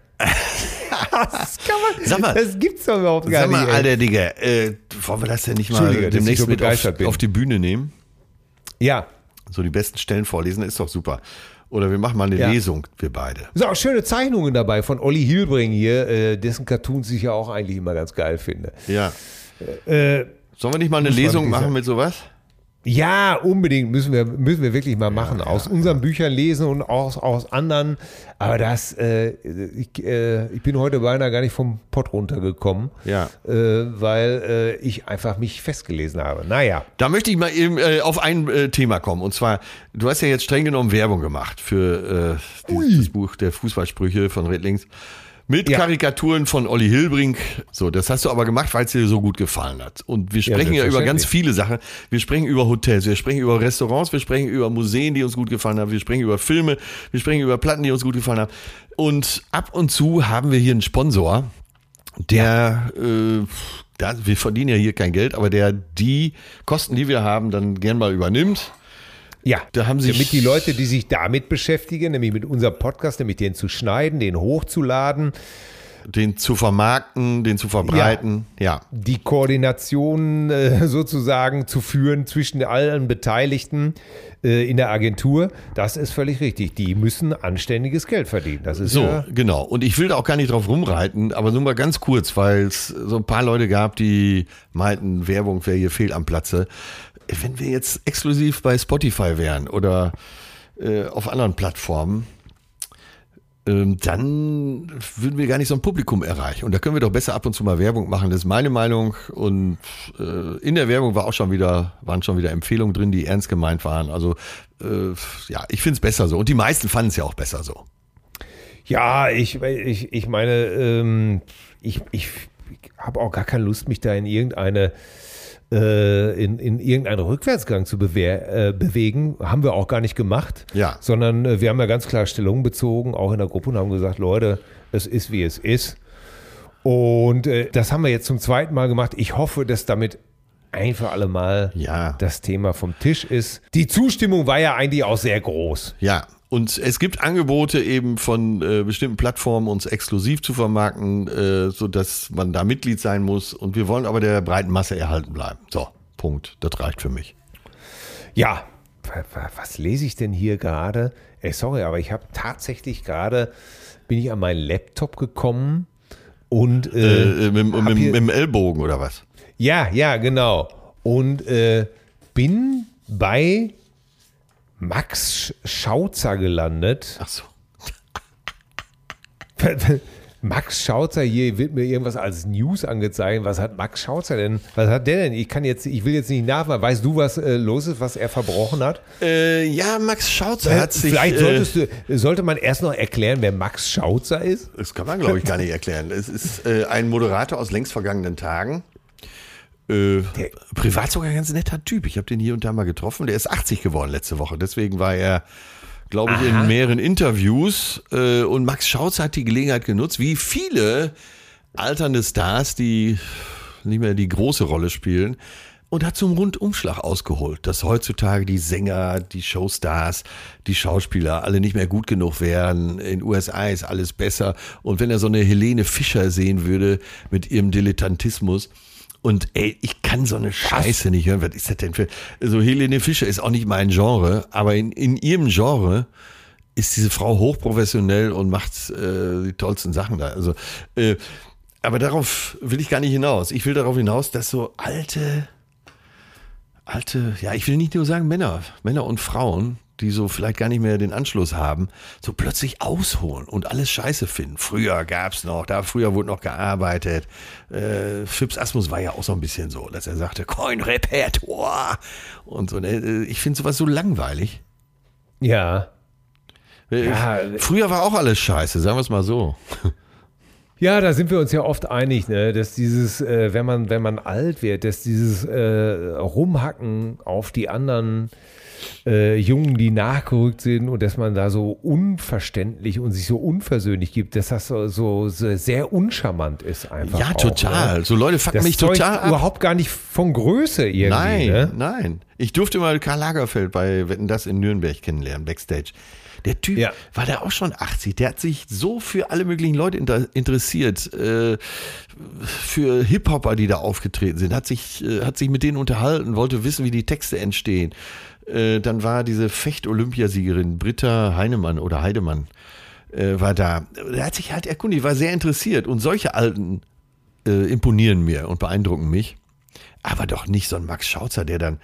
Das gibt's doch überhaupt gar nicht. Sag mal, Alter, Digga, wollen wir das denn nicht mal demnächst mit auf die Bühne nehmen? Ja. So die besten Stellen vorlesen, ist doch super. Oder wir machen mal eine Lesung, wir beide. Sind auch schöne Zeichnungen dabei von Olli Hilbring hier, dessen Cartoons ich ja auch eigentlich immer ganz geil finde. Ja. Sollen wir nicht mal eine Lesung machen mit sowas? Ja, unbedingt müssen wir wirklich mal machen. Aus unseren Büchern lesen und auch aus anderen. Aber ich bin heute beinahe gar nicht vom Pott runtergekommen, weil ich einfach mich festgelesen habe. Naja. Da möchte ich mal eben auf ein Thema kommen. Und zwar, du hast ja jetzt streng genommen Werbung gemacht für das Buch der Fußballsprüche von Redlings. Mit Karikaturen von Olli Hilbrink. So, das hast du aber gemacht, weil es dir so gut gefallen hat. Und wir sprechen ja über ganz viele Sachen. Wir sprechen über Hotels, wir sprechen über Restaurants, wir sprechen über Museen, die uns gut gefallen haben, wir sprechen über Filme, wir sprechen über Platten, die uns gut gefallen haben. Und ab und zu haben wir hier einen Sponsor, der, wir verdienen ja hier kein Geld, aber der die Kosten, die wir haben, dann gern mal übernimmt. Ja, da haben sich damit die Leute, die sich damit beschäftigen, nämlich mit unserem Podcast, nämlich den zu schneiden, den hochzuladen, den zu vermarkten, den zu verbreiten, die Koordination sozusagen zu führen zwischen allen Beteiligten in der Agentur, das ist völlig richtig. Die müssen anständiges Geld verdienen. Das ist so, genau. Und ich will da auch gar nicht drauf rumreiten, aber nur mal ganz kurz, weil es so ein paar Leute gab, die meinten, Werbung wäre hier fehl am Platze. Wenn wir jetzt exklusiv bei Spotify wären oder auf anderen Plattformen, dann würden wir gar nicht so ein Publikum erreichen. Und da können wir doch besser ab und zu mal Werbung machen. Das ist meine Meinung. Und in der Werbung waren schon wieder Empfehlungen drin, die ernst gemeint waren. Also ich finde es besser so. Und die meisten fanden es ja auch besser so. Ja, ich meine, ich habe auch gar keine Lust, mich da in irgendeinen Rückwärtsgang zu bewegen. Haben wir auch gar nicht gemacht, sondern wir haben ja ganz klar Stellung bezogen, auch in der Gruppe, und haben gesagt, Leute, es ist, wie es ist. Und das haben wir jetzt zum zweiten Mal gemacht. Ich hoffe, dass damit ein für alle Mal das Thema vom Tisch ist. Die Zustimmung war ja eigentlich auch sehr groß. Ja. Und es gibt Angebote eben von bestimmten Plattformen, uns exklusiv zu vermarkten, sodass man da Mitglied sein muss. Und wir wollen aber der breiten Masse erhalten bleiben. So, Punkt. Das reicht für mich. Ja, was lese ich denn hier gerade? Sorry, aber ich habe tatsächlich bin ich an meinen Laptop gekommen und mit dem Ellbogen oder was? Ja, genau. Und bin bei Max Schauzer gelandet. Ach so. Max Schauzer, hier wird mir irgendwas als News angezeigt. Was hat Max Schauzer denn? Was hat der denn? Ich will jetzt nicht nachfragen. Weißt du, was los ist, was er verbrochen hat? Max Schauzer hat sich... Vielleicht sollte man erst noch erklären, wer Max Schauzer ist? Das kann man, glaube ich, gar nicht erklären. Es ist ein Moderator aus längst vergangenen Tagen. Privat sogar ein ganz netter Typ. Ich habe den hier und da mal getroffen. Der ist 80 geworden letzte Woche. Deswegen war er, glaube ich, in mehreren Interviews. Und Max Schauzer hat die Gelegenheit genutzt, wie viele alternde Stars, die nicht mehr die große Rolle spielen, und hat zum Rundumschlag ausgeholt, dass heutzutage die Sänger, die Showstars, die Schauspieler alle nicht mehr gut genug wären. In den USA ist alles besser. Und wenn er so eine Helene Fischer sehen würde mit ihrem Dilettantismus, und ich kann so eine Scheiße nicht hören. Was ist das denn für... Also Helene Fischer ist auch nicht mein Genre, aber in ihrem Genre ist diese Frau hochprofessionell und macht die tollsten Sachen da. Also, aber darauf will ich gar nicht hinaus. Ich will darauf hinaus, dass so alte, ich will nicht nur sagen Männer und Frauen, die so vielleicht gar nicht mehr den Anschluss haben, so plötzlich ausholen und alles scheiße finden. Früher gab's noch, früher wurde noch gearbeitet. Fips Asmus war ja auch so ein bisschen so, dass er sagte, kein Repertoire und so. Ich finde sowas so langweilig. Ja. Früher war auch alles scheiße, sagen wir es mal so. Ja, da sind wir uns ja oft einig, ne, dass dieses, wenn man alt wird, dass dieses Rumhacken auf die anderen Jungen, die nachgerückt sind, und dass man da so unverständlich und sich so unversöhnlich gibt, dass das so sehr uncharmant ist einfach. Ja, auch, total. Ne? So Leute fucken mich total ab. Überhaupt gar nicht von Größe irgendwie. Nein. Ich durfte mal Karl Lagerfeld bei Wetten, das in Nürnberg kennenlernen, Backstage. Der Typ war da auch schon 80. Der hat sich so für alle möglichen Leute interessiert, für Hip-Hopper, die da aufgetreten sind, hat sich mit denen unterhalten, wollte wissen, wie die Texte entstehen. Dann war diese Fecht-Olympiasiegerin Britta Heinemann war da. Der hat sich halt erkundigt, war sehr interessiert. Und solche Alten imponieren mir und beeindrucken mich. Aber doch nicht so ein Max Schauzer, der dann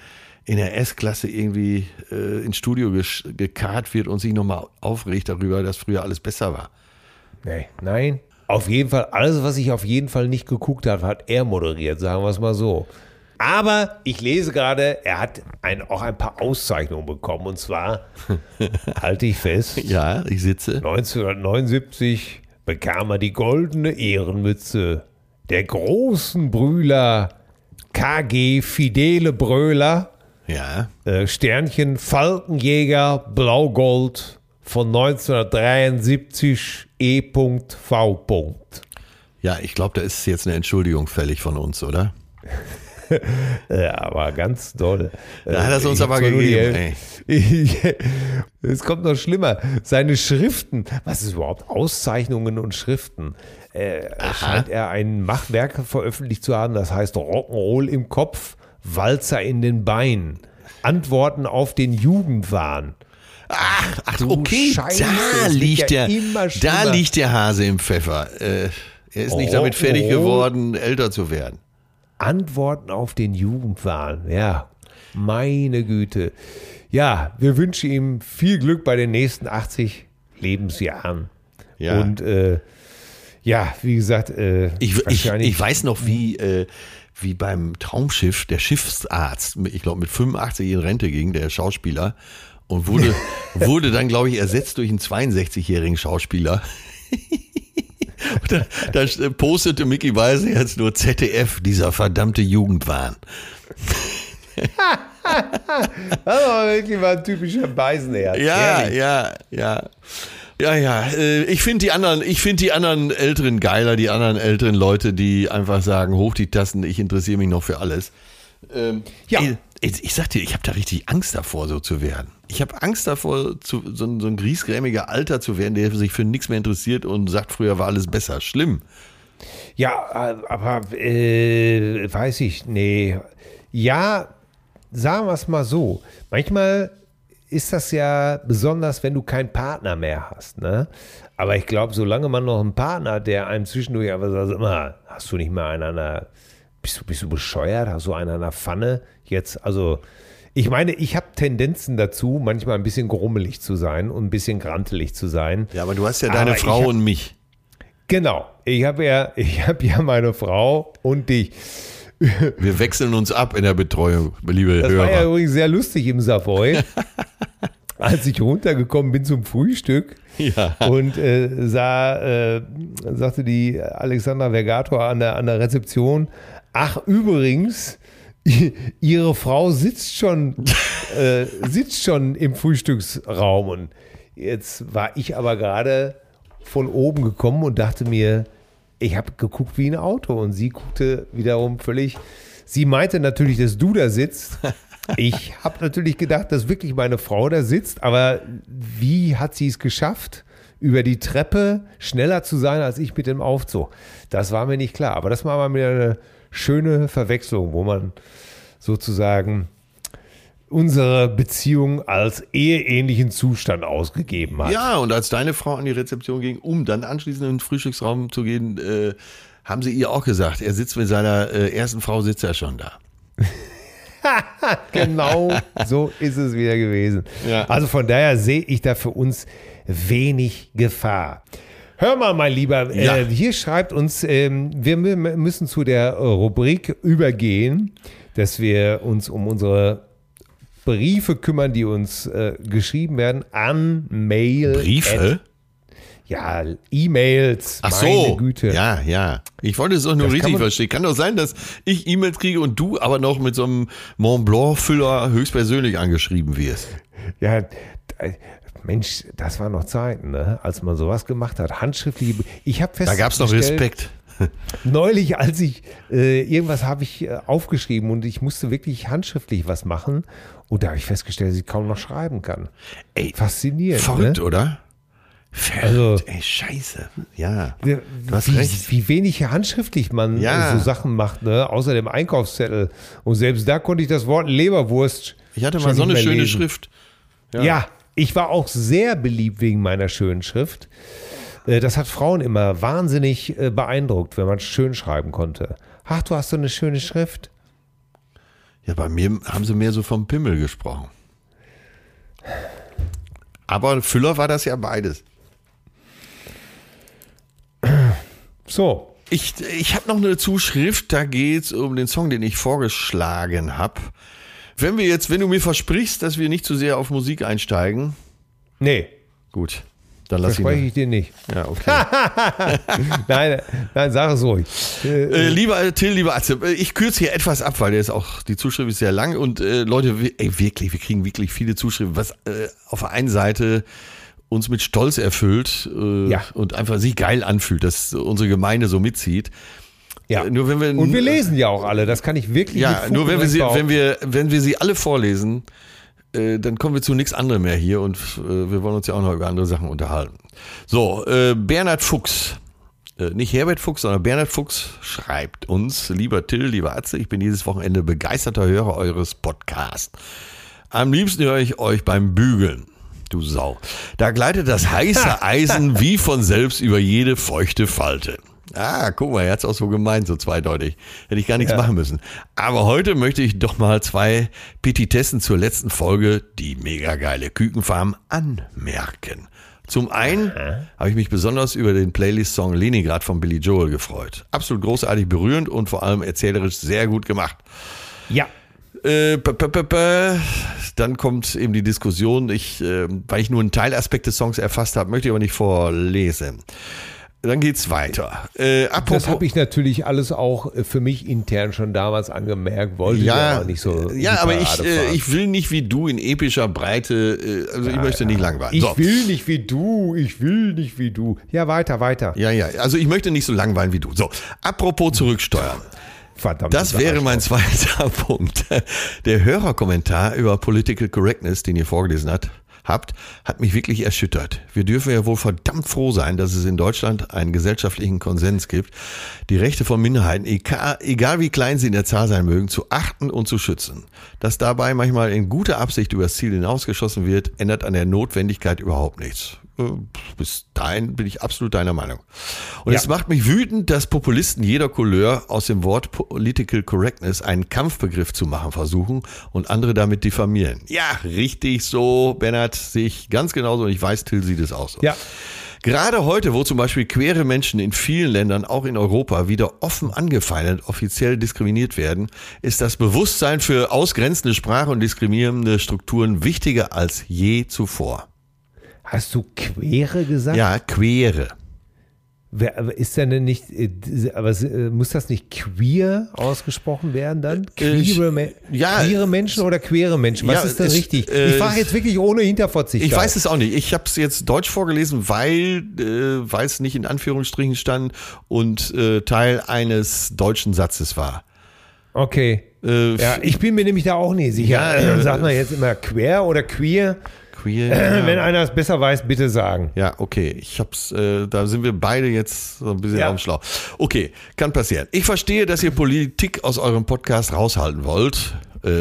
in der S-Klasse irgendwie ins Studio gekarrt wird und sich nochmal aufregt darüber, dass früher alles besser war. Nee, nein. Auf jeden Fall, alles, was ich auf jeden Fall nicht geguckt habe, hat er moderiert, sagen wir es mal so. Aber ich lese gerade, er hat auch ein paar Auszeichnungen bekommen. Und zwar, halte ich fest, Ja, ich sitze. 1979 bekam er die goldene Ehrenmütze der großen Brühler KG Fidele Bröler, Ja. Sternchen Falkenjäger Blau-Gold von 1973 E.V. Ja, ich glaube, da ist jetzt eine Entschuldigung fällig von uns, oder? Ja, aber ganz doll. Da hat er es uns aber gegeben. Es kommt noch schlimmer. Seine Schriften, was ist überhaupt Auszeichnungen und Schriften? Scheint er ein Machwerk veröffentlicht zu haben, das heißt Rock'n'Roll im Kopf, Walzer in den Beinen, Antworten auf den Jugendwahn. Ach, Du okay, Scheiße, da es liegt, wird ja immer da schlimmer. liegt der Hase im Pfeffer. Er ist nicht damit fertig geworden, älter zu werden. Antworten auf den Jugendwahn, ja, meine Güte. Ja, wir wünschen ihm viel Glück bei den nächsten 80 Lebensjahren. Ja. Und ja, wie gesagt, Ich weiß noch, wie beim Traumschiff der Schiffsarzt, ich glaube mit 85 in Rente ging, der Schauspieler, und wurde dann, glaube ich, ersetzt durch einen 62-jährigen Schauspieler. Da postete Micky Weise jetzt nur ZDF, dieser verdammte Jugendwahn. das war wirklich mal ein typischer Beisenherz. Ja, Ehrlich. ja. Ich finde die anderen Älteren geiler, die anderen älteren Leute, die einfach sagen, hoch die Tassen, ich interessiere mich noch für alles. Ja. Ich sag dir, ich habe da richtig Angst davor, so zu werden. Ich habe Angst davor, so ein griesgrämiger Alter zu werden, der sich für nichts mehr interessiert und sagt, früher war alles besser. Schlimm. Ja, aber weiß ich, nee. Ja, sagen wir es mal so. Manchmal ist das ja besonders, wenn du keinen Partner mehr hast, ne? Aber ich glaube, solange man noch einen Partner hat, der einem zwischendurch einfach sagt, immer, hast du nicht mal einen an der, bist du bescheuert? Hast du einen an der Pfanne? Jetzt, also, ich meine, ich habe Tendenzen dazu, manchmal ein bisschen grummelig zu sein und ein bisschen grantelig zu sein. Ja, aber du hast ja deine Aber Frau und mich. Genau, ich habe ja meine Frau und dich. Wir wechseln uns ab in der Betreuung, liebe Das Hörer. war ja übrigens sehr lustig im Savoy, als ich runtergekommen bin zum Frühstück Ja. und sagte die Alexandra Vergator an der Rezeption, ach übrigens, ihre Frau sitzt schon im Frühstücksraum. Und jetzt war ich aber gerade von oben gekommen und dachte mir, ich habe geguckt wie ein Auto und sie guckte wiederum völlig, sie meinte natürlich, dass du da sitzt. Ich habe natürlich gedacht, dass wirklich meine Frau da sitzt, aber wie hat sie es geschafft, über die Treppe schneller zu sein als ich mit dem Aufzug? Das war mir nicht klar, aber das war mal wieder eine schöne Verwechslung, wo man sozusagen unsere Beziehung als eheähnlichen Zustand ausgegeben hat. Ja, und als deine Frau an die Rezeption ging, um dann anschließend in den Frühstücksraum zu gehen, haben sie ihr auch gesagt, er sitzt mit seiner ersten Frau, sitzt er schon da. Genau so ist es wieder gewesen. Ja. Also von daher sehe ich da für uns wenig Gefahr. Hör mal, mein Lieber, Ja. hier schreibt uns, wir müssen zu der Rubrik übergehen, dass wir uns um unsere Briefe kümmern, die uns geschrieben werden an Mail. Briefe? Ja, E-Mails, Ach meine so, Güte. ja. Ich wollte es auch nur Das kann richtig man- verstehen. Kann doch sein, dass ich E-Mails kriege und du aber noch mit so einem Mont Blanc-Füller höchstpersönlich angeschrieben wirst. Ja, Mensch, das waren noch Zeiten, ne? Als man sowas gemacht hat. Handschriftliche. Ich habe Da gab es noch festgestellt, Respekt. neulich, als ich irgendwas habe ich aufgeschrieben und ich musste wirklich handschriftlich was machen und da habe ich festgestellt, dass ich kaum noch schreiben kann. Ey, Faszinierend. verrückt, ne? oder? Verrückt, Also- ey, scheiße. Ja, Wie, du hast recht. wie wenig handschriftlich man Ja. so Sachen macht, ne? Außer dem Einkaufszettel. Und selbst da konnte ich das Wort Leberwurst. Ich hatte schon mal so nicht eine mehr schöne lesen. Schrift. Ja, ich war auch sehr beliebt wegen meiner schönen Schrift. Das hat Frauen immer wahnsinnig beeindruckt, wenn man schön schreiben konnte. Ach, du hast so eine schöne Schrift. Ja, bei mir haben sie mehr so vom Pimmel gesprochen. Aber Füller war das ja beides. So. Ich habe noch eine Zuschrift, da geht es um den Song, den ich vorgeschlagen habe. Wenn du mir versprichst, dass wir nicht zu sehr auf Musik einsteigen. Nee. Gut, dann lass Verspreche ich dir nicht. Ja, okay. Nein, sag es ruhig. Lieber Till, lieber Atze, ich kürze hier etwas ab, weil die Zuschrift ist sehr lang und Leute, wir kriegen wirklich viele Zuschriften, was auf der einen Seite uns mit Stolz erfüllt und einfach sich geil anfühlt, dass unsere Gemeinde so mitzieht. Ja. Und wir lesen ja auch alle, das kann ich wirklich nicht. Ja, nur wenn wir sie alle vorlesen, dann kommen wir zu nichts anderem mehr hier und wir wollen uns ja auch noch über andere Sachen unterhalten. So, Bernhard Fuchs, nicht Herbert Fuchs, sondern Bernhard Fuchs schreibt uns: Lieber Till, lieber Atze, ich bin dieses Wochenende begeisterter Hörer eures Podcasts. Am liebsten höre ich euch beim Bügeln. Du Sau. Da gleitet das heiße Eisen wie von selbst über jede feuchte Falte. Ah, guck mal, er hat's auch so gemeint, so zweideutig. Hätte ich gar nichts machen müssen. Aber heute möchte ich doch mal 2 Petitessen zur letzten Folge, die mega geile Kükenfarm, anmerken. Zum einen habe ich mich besonders über den Playlist-Song Leningrad von Billy Joel gefreut. Absolut großartig berührend und vor allem erzählerisch sehr gut gemacht. Ja. Dann kommt eben die Diskussion, weil ich nur einen Teilaspekt des Songs erfasst habe, möchte ich aber nicht vorlesen. Dann geht's weiter. Das habe ich natürlich alles auch für mich intern schon damals angemerkt, wollte ja auch nicht so. Ja, aber ich will nicht wie du in epischer Breite, ich möchte nicht langweilen. Ich will nicht wie du. Ja, weiter. Ja, also ich möchte nicht so langweilen wie du. So, apropos zurücksteuern. Verdammt. Das wäre mein zweiter Punkt. Der Hörerkommentar über Political Correctness, den ihr vorgelesen habt, hat mich wirklich erschüttert. Wir dürfen ja wohl verdammt froh sein, dass es in Deutschland einen gesellschaftlichen Konsens gibt, die Rechte von Minderheiten, egal wie klein sie in der Zahl sein mögen, zu achten und zu schützen. Dass dabei manchmal in guter Absicht übers Ziel hinausgeschossen wird, ändert an der Notwendigkeit überhaupt nichts. Bis dahin bin ich absolut deiner Meinung. Und es macht mich wütend, dass Populisten jeder Couleur aus dem Wort Political Correctness einen Kampfbegriff zu machen versuchen und andere damit diffamieren. Ja, richtig so, Bernhard, sehe ich ganz genauso und ich weiß, Till sieht es auch so. Ja. Gerade heute, wo zum Beispiel queere Menschen in vielen Ländern, auch in Europa, wieder offen angefeindet, offiziell diskriminiert werden, ist das Bewusstsein für ausgrenzende Sprache und diskriminierende Strukturen wichtiger als je zuvor. Hast du Quere gesagt? Ja, Quere. Ist denn nicht, aber muss das nicht queer ausgesprochen werden dann? Queere Menschen oder queere Menschen? Was ist das richtig? Ich frage jetzt wirklich ohne Hinterfotzigkeit. Ich weiß es auch nicht. Ich habe es jetzt deutsch vorgelesen, weil es nicht in Anführungsstrichen stand und Teil eines deutschen Satzes war. Okay. Ich bin mir nämlich da auch nicht sicher. Sagt man jetzt immer queer oder queer? Wenn einer es besser weiß, bitte sagen. Ja, okay. Da sind wir beide jetzt so ein bisschen auf dem Schlauch. Okay, kann passieren. Ich verstehe, dass ihr Politik aus eurem Podcast raushalten wollt.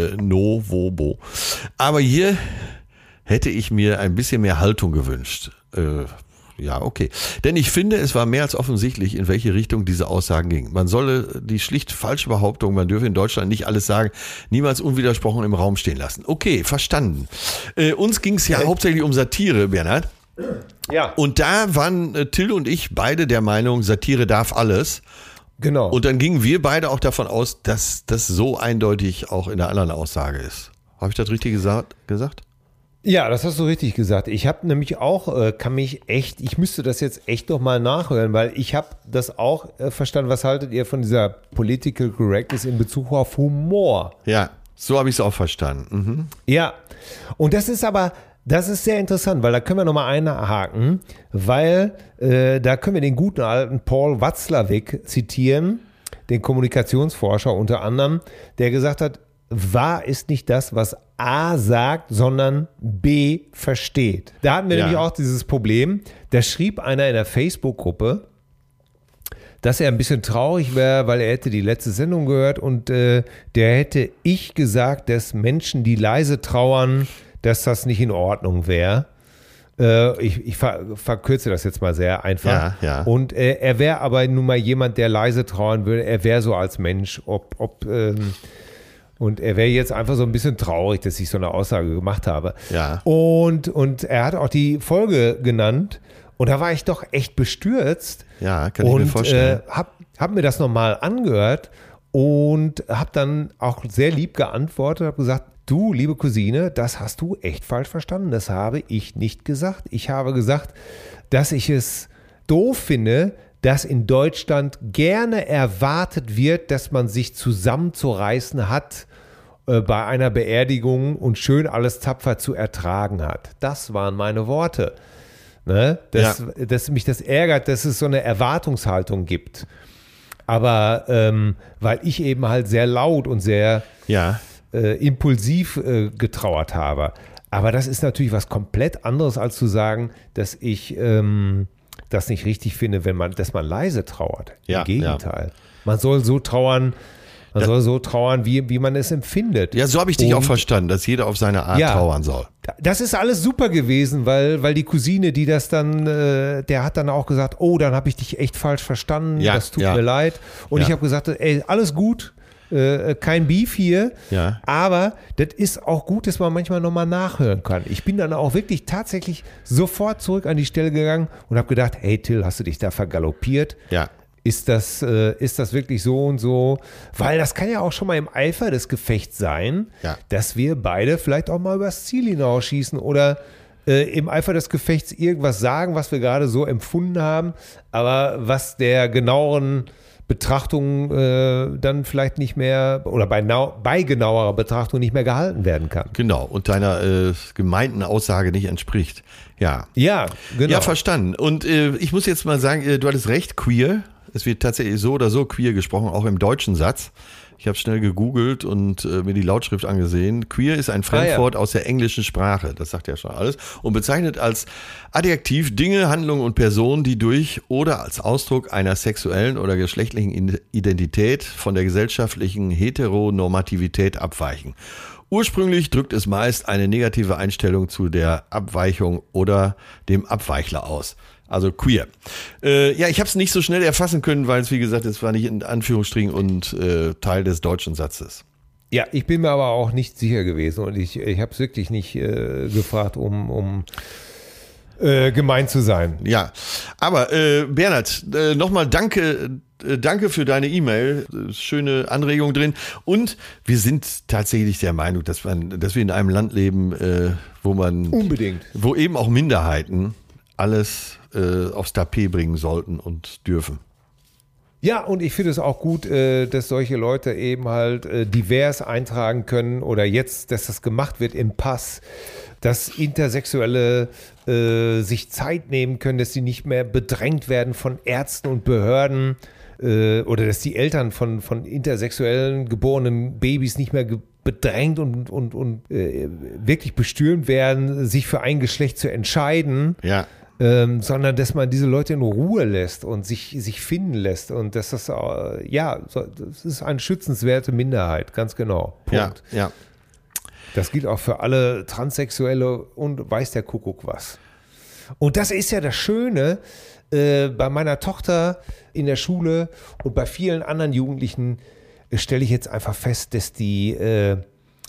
Aber hier hätte ich mir ein bisschen mehr Haltung gewünscht. Ja, okay. Denn ich finde, es war mehr als offensichtlich, in welche Richtung diese Aussagen gingen. Man solle die schlicht falsche Behauptung, man dürfe in Deutschland nicht alles sagen, niemals unwidersprochen im Raum stehen lassen. Okay, verstanden. Uns ging es ja hauptsächlich um Satire, Bernhard. Ja. Und da waren Till und ich beide der Meinung, Satire darf alles. Genau. Und dann gingen wir beide auch davon aus, dass das so eindeutig auch in der anderen Aussage ist. Habe ich das richtig gesagt? Ja, das hast du richtig gesagt. Ich habe nämlich auch, ich müsste das jetzt echt noch mal nachhören, weil ich habe das auch verstanden. Was haltet ihr von dieser Political Correctness in Bezug auf Humor? Ja, so habe ich es auch verstanden. Mhm. Ja, und das ist sehr interessant, weil da können wir noch mal einhaken, weil da können wir den guten alten Paul Watzlawick zitieren, den Kommunikationsforscher unter anderem, der gesagt hat, wahr ist nicht das, was A sagt, sondern B versteht. Da hatten wir nämlich auch dieses Problem. Da schrieb einer in der Facebook-Gruppe, dass er ein bisschen traurig wäre, weil er hätte die letzte Sendung gehört und der hätte ich gesagt, dass Menschen, die leise trauern, dass das nicht in Ordnung wäre. Ich verkürze das jetzt mal sehr einfach. Ja. Und er wäre aber nun mal jemand, der leise trauern würde. Er wäre so als Mensch, Und er wäre jetzt einfach so ein bisschen traurig, dass ich so eine Aussage gemacht habe. Ja. Und er hat auch die Folge genannt. Und da war ich doch echt bestürzt. Ja, kann ich mir vorstellen. Hab mir das nochmal angehört und habe dann auch sehr lieb geantwortet, habe gesagt, du, liebe Cousine, das hast du echt falsch verstanden. Das habe ich nicht gesagt. Ich habe gesagt, dass ich es doof finde, dass in Deutschland gerne erwartet wird, dass man sich zusammenzureißen hat bei einer Beerdigung und schön alles tapfer zu ertragen hat. Das waren meine Worte. Ne? Dass mich das ärgert, dass es so eine Erwartungshaltung gibt. Aber weil ich eben halt sehr laut und sehr impulsiv getrauert habe. Aber das ist natürlich was komplett anderes, als zu sagen, dass ich das nicht richtig finde, dass man leise trauert. Im Gegenteil. Man soll so trauern, wie man es empfindet. Ja, so habe ich dich auch verstanden, dass jeder auf seine Art trauern soll. Das ist alles super gewesen, weil die Cousine, die das dann, der hat dann auch gesagt, oh, dann habe ich dich echt falsch verstanden, das tut mir leid. Und ich habe gesagt, ey, alles gut, kein Beef hier, aber das ist auch gut, dass man manchmal nochmal nachhören kann. Ich bin dann auch wirklich tatsächlich sofort zurück an die Stelle gegangen und habe gedacht, hey Till, hast du dich da vergaloppiert? Ja. Ist das wirklich so und so? Weil das kann ja auch schon mal im Eifer des Gefechts sein, dass wir beide vielleicht auch mal übers Ziel hinausschießen oder im Eifer des Gefechts irgendwas sagen, was wir gerade so empfunden haben, aber was der genaueren Betrachtung dann vielleicht nicht mehr oder bei genauerer Betrachtung nicht mehr gehalten werden kann. Genau, und deiner gemeinten Aussage nicht entspricht. Ja, genau. Ja, verstanden. Und ich muss jetzt mal sagen, du hattest recht, queer. Es wird tatsächlich so oder so queer gesprochen, auch im deutschen Satz. Ich habe schnell gegoogelt und mir die Lautschrift angesehen. Queer ist ein Fremdwort aus der englischen Sprache, das sagt ja schon alles, und bezeichnet als Adjektiv Dinge, Handlungen und Personen, die durch oder als Ausdruck einer sexuellen oder geschlechtlichen Identität von der gesellschaftlichen Heteronormativität abweichen. Ursprünglich drückt es meist eine negative Einstellung zu der Abweichung oder dem Abweichler aus. Also queer. Ich habe es nicht so schnell erfassen können, weil es, wie gesagt, es war nicht in Anführungsstrichen und Teil des deutschen Satzes. Ja, ich bin mir aber auch nicht sicher gewesen und ich habe es wirklich nicht gefragt, um gemein zu sein. Ja, aber Bernhard, nochmal danke für deine E-Mail, schöne Anregung drin, und wir sind tatsächlich der Meinung, dass wir in einem Land leben, wo eben auch Minderheiten alles aufs Tapet bringen sollten und dürfen. Ja, und ich finde es auch gut, dass solche Leute eben halt divers eintragen können oder jetzt, dass das gemacht wird im Pass, dass Intersexuelle sich Zeit nehmen können, dass sie nicht mehr bedrängt werden von Ärzten und Behörden oder dass die Eltern von intersexuellen geborenen Babys nicht mehr bedrängt und wirklich bestürmt werden, sich für ein Geschlecht zu entscheiden. Ja. Sondern dass man diese Leute in Ruhe lässt und sich finden lässt und dass das das ist eine schützenswerte Minderheit, ganz genau. Punkt. Ja. Das gilt auch für alle Transsexuelle und weiß der Kuckuck was. Und das ist ja das Schöne bei meiner Tochter in der Schule und bei vielen anderen Jugendlichen stelle ich jetzt einfach fest, dass diese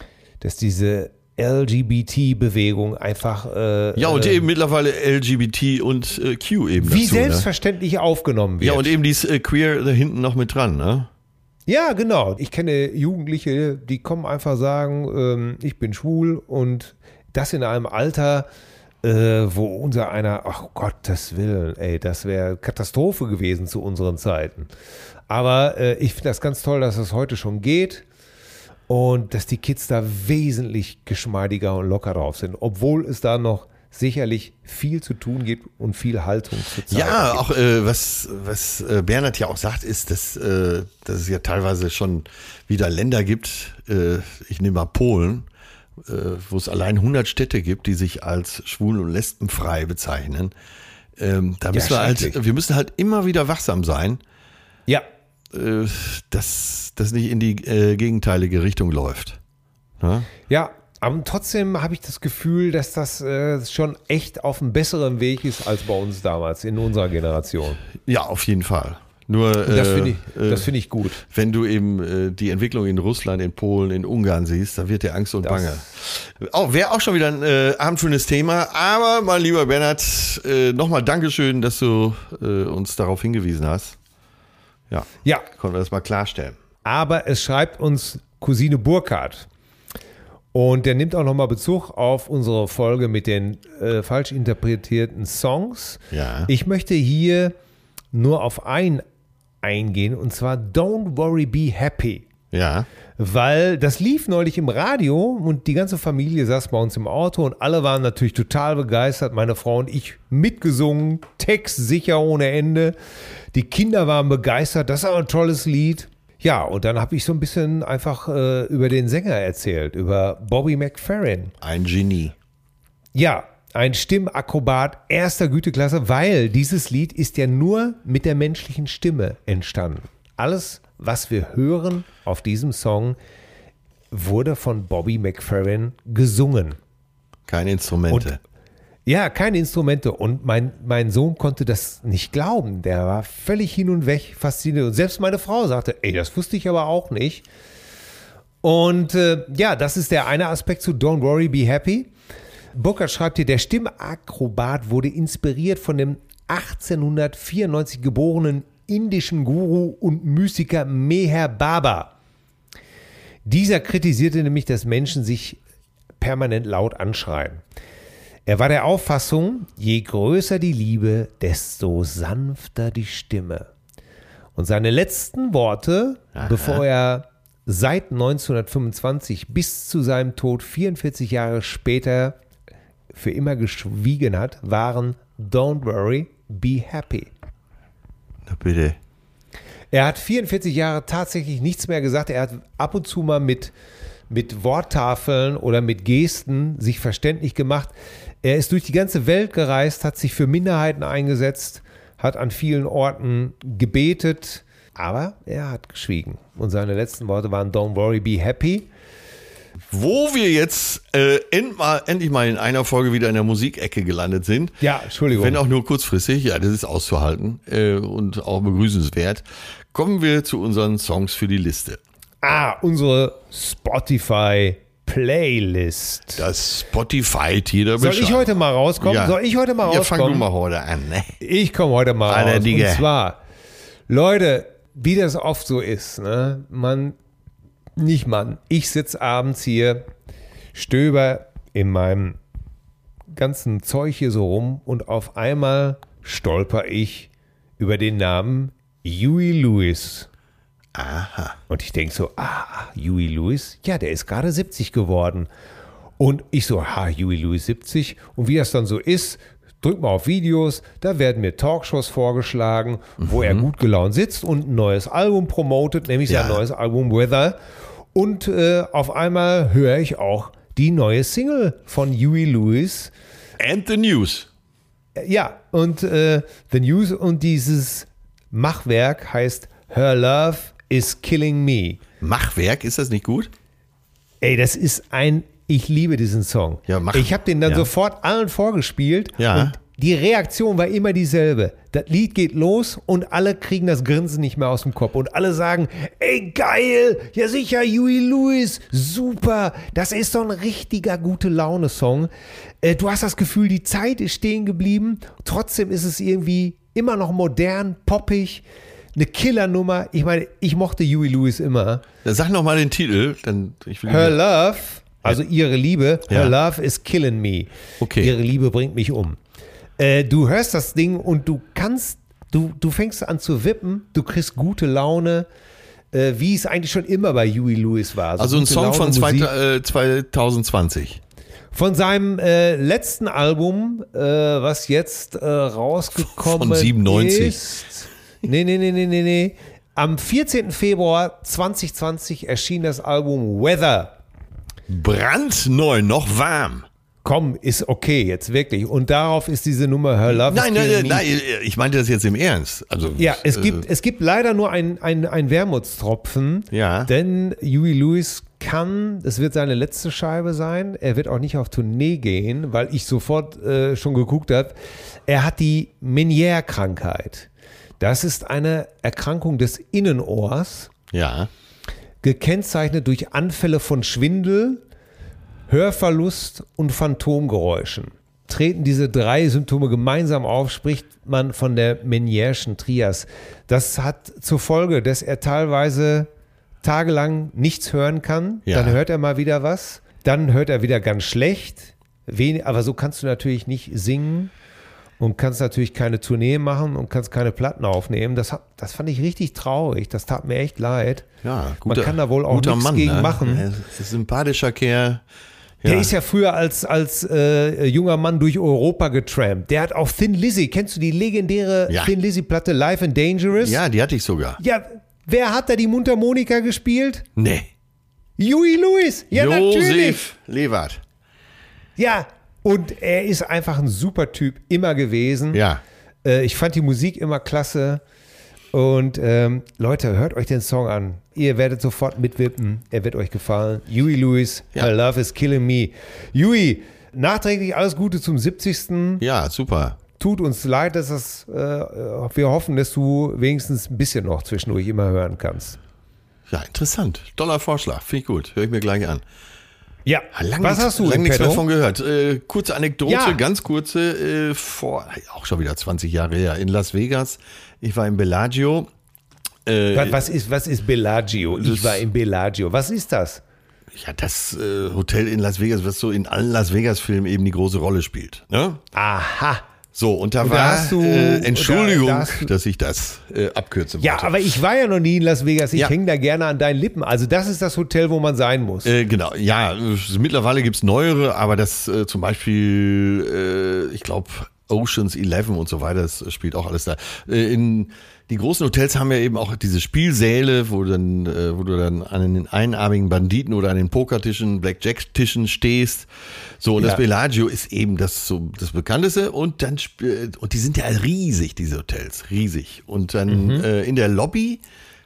LGBT-Bewegung einfach und eben mittlerweile LGBT und Q eben wie dazu, selbstverständlich aufgenommen wird. Ja, und eben dieses Queer da hinten noch mit dran, ne? Ja, genau. Ich kenne Jugendliche, die kommen einfach sagen, ich bin schwul, und das in einem Alter, wo unser einer, ach Gottes Willen, ey, das wäre Katastrophe gewesen zu unseren Zeiten. Aber ich finde das ganz toll, dass es heute schon geht. Und dass die Kids da wesentlich geschmeidiger und locker drauf sind, obwohl es da noch sicherlich viel zu tun gibt und viel Haltung zu zeigen. Ja, auch was Bernhard ja auch sagt, ist, dass es ja teilweise schon wieder Länder gibt, ich nehme mal Polen, wo es allein 100 Städte gibt, die sich als schwul- und lesbenfrei bezeichnen. Da müssen wir müssen halt immer wieder wachsam sein. Ja. Dass das nicht in die gegenteilige Richtung läuft. Ja, aber trotzdem habe ich das Gefühl, dass das schon echt auf einem besseren Weg ist als bei uns damals, in unserer Generation. Ja, auf jeden Fall. Nur, das finde ich gut. Wenn du eben die Entwicklung in Russland, in Polen, in Ungarn siehst, da wird dir Angst und Bange. Wäre auch schon wieder ein abendschönes Thema. Aber, mein lieber Bernhard, nochmal Dankeschön, dass du uns darauf hingewiesen hast. Ja, konnten wir das mal klarstellen. Aber es schreibt uns Cousine Burkhardt. Und der nimmt auch nochmal Bezug auf unsere Folge mit den falsch interpretierten Songs. Ja. Ich möchte hier nur auf einen eingehen, und zwar Don't Worry, Be Happy. Ja. Weil das lief neulich im Radio und die ganze Familie saß bei uns im Auto und alle waren natürlich total begeistert. Meine Frau und ich mitgesungen, Text sicher ohne Ende. Die Kinder waren begeistert, das ist ein tolles Lied. Ja, und dann habe ich so ein bisschen einfach über den Sänger erzählt, über Bobby McFerrin. Ein Genie. Ja, ein Stimmakrobat erster Güteklasse, weil dieses Lied ist ja nur mit der menschlichen Stimme entstanden. Alles, was wir hören auf diesem Song, wurde von Bobby McFerrin gesungen. Keine Instrumente. Ja, keine Instrumente. Und mein Sohn konnte das nicht glauben. Der war völlig hin und weg, fasziniert. Und selbst meine Frau sagte, das wusste ich aber auch nicht. Und das ist der eine Aspekt zu Don't Worry, Be Happy. Burkhardt schreibt hier, der Stimmakrobat wurde inspiriert von dem 1894 geborenen indischen Guru und Mystiker Meher Baba. Dieser kritisierte nämlich, dass Menschen sich permanent laut anschreien. Er war der Auffassung, je größer die Liebe, desto sanfter die Stimme. Und seine letzten Worte, bevor er seit 1925 bis zu seinem Tod 44 Jahre später für immer geschwiegen hat, waren Don't worry, be happy. Na bitte. Er hat 44 Jahre tatsächlich nichts mehr gesagt. Er hat ab und zu mal mit Worttafeln oder mit Gesten sich verständlich gemacht. Er ist durch die ganze Welt gereist, hat sich für Minderheiten eingesetzt, hat an vielen Orten gebetet, aber er hat geschwiegen. Und seine letzten Worte waren Don't worry, be happy. Wo wir jetzt endlich mal in einer Folge wieder in der Musikecke gelandet sind. Ja, Entschuldigung. Wenn auch nur kurzfristig, ja, das ist auszuhalten und auch begrüßenswert. Kommen wir zu unseren Songs für die Liste. Unsere Spotify-Playlist. Das Spotify jeder Soll ich heute mal rauskommen? Ja. Ja, fang du mal heute an. Ne? Ich komme heute mal raus. Und zwar, Leute, wie das oft so ist, ne? Ich sitze abends hier, stöber in meinem ganzen Zeug hier so rum und auf einmal stolper ich über den Namen Huey Lewis. Aha. Und ich denke so, Huey Lewis, ja, der ist gerade 70 geworden. Und ich so, Huey Lewis 70. Und wie das dann so ist, drück mal auf Videos, da werden mir Talkshows vorgeschlagen, wo er gut gelaunt sitzt und ein neues Album promotet, nämlich sein neues Album Weather. Und auf einmal höre ich auch die neue Single von Huey Lewis. And the News. Ja, und The News und dieses Machwerk heißt Her Love is Killing Me. Machwerk, ist das nicht gut? Das ist ich liebe diesen Song. Ja, ich habe den dann sofort allen vorgespielt und die Reaktion war immer dieselbe. Das Lied geht los und alle kriegen das Grinsen nicht mehr aus dem Kopf. Und alle sagen, geil, ja sicher, Huey Lewis, super, das ist doch ein richtiger Gute-Laune-Song. Du hast das Gefühl, die Zeit ist stehen geblieben. Trotzdem ist es irgendwie immer noch modern, poppig, eine Killernummer. Ich meine, ich mochte Huey Lewis immer. Dann sag noch mal den Titel. Her Love, also ihre Liebe, Her Love is Killing Me. Okay. Ihre Liebe bringt mich um. Du hörst das Ding und du fängst an zu wippen, du kriegst gute Laune, wie es eigentlich schon immer bei Huey Lewis war. Also ein Song von 2020. Von seinem letzten Album, was jetzt rausgekommen von 97. ist. Nee. Am 14. Februar 2020 erschien das Album Weather. Brandneu, noch warm. Komm, ist okay, jetzt wirklich. Und darauf ist diese Nummer Her Love. Nein, ich meinte das jetzt im Ernst. Also, ja, es gibt leider nur ein Wermutstropfen, denn Huey Lewis es wird seine letzte Scheibe sein. Er wird auch nicht auf Tournee gehen, weil ich sofort schon geguckt habe. Er hat die Meniere-Krankheit. Das ist eine Erkrankung des Innenohrs, Ja. gekennzeichnet durch Anfälle von Schwindel, Hörverlust und Phantomgeräuschen. Treten diese 3 Symptome gemeinsam auf, spricht man von der Meniere'schen Trias. Das hat zur Folge, dass er teilweise tagelang nichts hören kann. Ja. Dann hört er mal wieder was. Dann hört er wieder ganz schlecht. Aber so kannst du natürlich nicht singen und kannst natürlich keine Tournee machen und kannst keine Platten aufnehmen. Das fand ich richtig traurig. Das tat mir echt leid. Ja, Man kann da wohl auch guter nichts Mann, gegen ne? machen. Er ist ein sympathischer Kerl. Ja. Der ist ja früher als junger Mann durch Europa getrampt. Der hat auch Thin Lizzy, kennst du die legendäre Ja. Thin Lizzy-Platte Live and Dangerous? Ja, die hatte ich sogar. Ja, wer hat da die Mundharmonika gespielt? Nee. Huey Lewis. Ja, natürlich. Josef Lewart. Ja, und er ist einfach ein super Typ, immer gewesen. Ja. Ich fand die Musik immer klasse. Und Leute, hört euch den Song an. Ihr werdet sofort mitwippen. Er wird euch gefallen. Huey Lewis, Ja. My Love is Killing Me. Huey, nachträglich alles Gute zum 70. Ja, super. Tut uns leid, dass wir hoffen, dass du wenigstens ein bisschen noch zwischendurch immer hören kannst. Ja, interessant. Toller Vorschlag. Finde ich gut. Höre ich mir gleich an. Ja, was hast du Lange im nichts mehr Petto? von gehört. Kurze Anekdote, Ja. ganz kurze, vor auch schon wieder 20 Jahre her, in Las Vegas. Ich war in Bellagio. Was ist Bellagio? Ich war in Bellagio. Was ist das? Ja, das Hotel in Las Vegas, was so in allen Las Vegas-Filmen eben die große Rolle spielt. Ne? Aha. So, und da Und da war, hast du- Entschuldigung, da hast du- dass ich das abkürzen Ja, wollte. aber ich war ja noch nie in Las Vegas. Ich Ja. hänge da gerne an deinen Lippen. Also das ist das Hotel, wo man sein muss. Genau, ja, mittlerweile gibt's neuere, aber das zum Beispiel, ich glaube, Ocean's 11 und so weiter, das spielt auch alles da. Die großen Hotels haben ja eben auch diese Spielsäle, wo du dann an den einarmigen Banditen oder an den Pokertischen, Blackjack-Tischen stehst. So, und das Ja. Bellagio ist eben das bekannteste und und die sind ja riesig, diese Hotels, riesig. Und dann in der Lobby,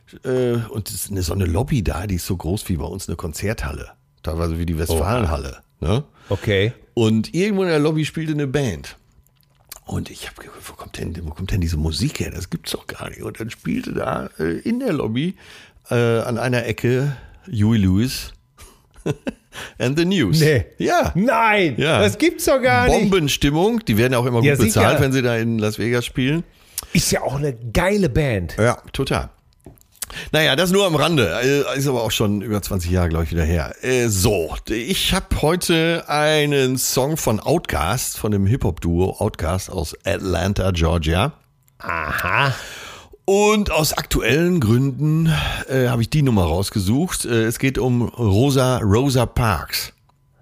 und es ist so eine Lobby da, die ist so groß wie bei uns eine Konzerthalle. Teilweise wie die Westfalenhalle. Ne? Okay. Und irgendwo in der Lobby spielte eine Band. Und ich habe gedacht, wo kommt denn diese Musik her? Das gibt's doch gar nicht. Und dann spielte da in der Lobby an einer Ecke Huey Lewis and the News. Nee. Ja. Nein, Ja. das gibt's doch gar nicht. Bombenstimmung. Die werden auch immer Ja, gut bezahlt, sicher. wenn sie da in Las Vegas spielen. Ist ja auch eine geile Band. Ja, total. Naja, das nur am Rande. Ist aber auch schon über 20 Jahre, glaube ich, wieder her. So, ich habe heute einen Song von Outkast, von dem Hip-Hop-Duo Outkast aus Atlanta, Georgia. Aha. Und aus aktuellen Gründen habe ich die Nummer rausgesucht. Es geht um Rosa Parks.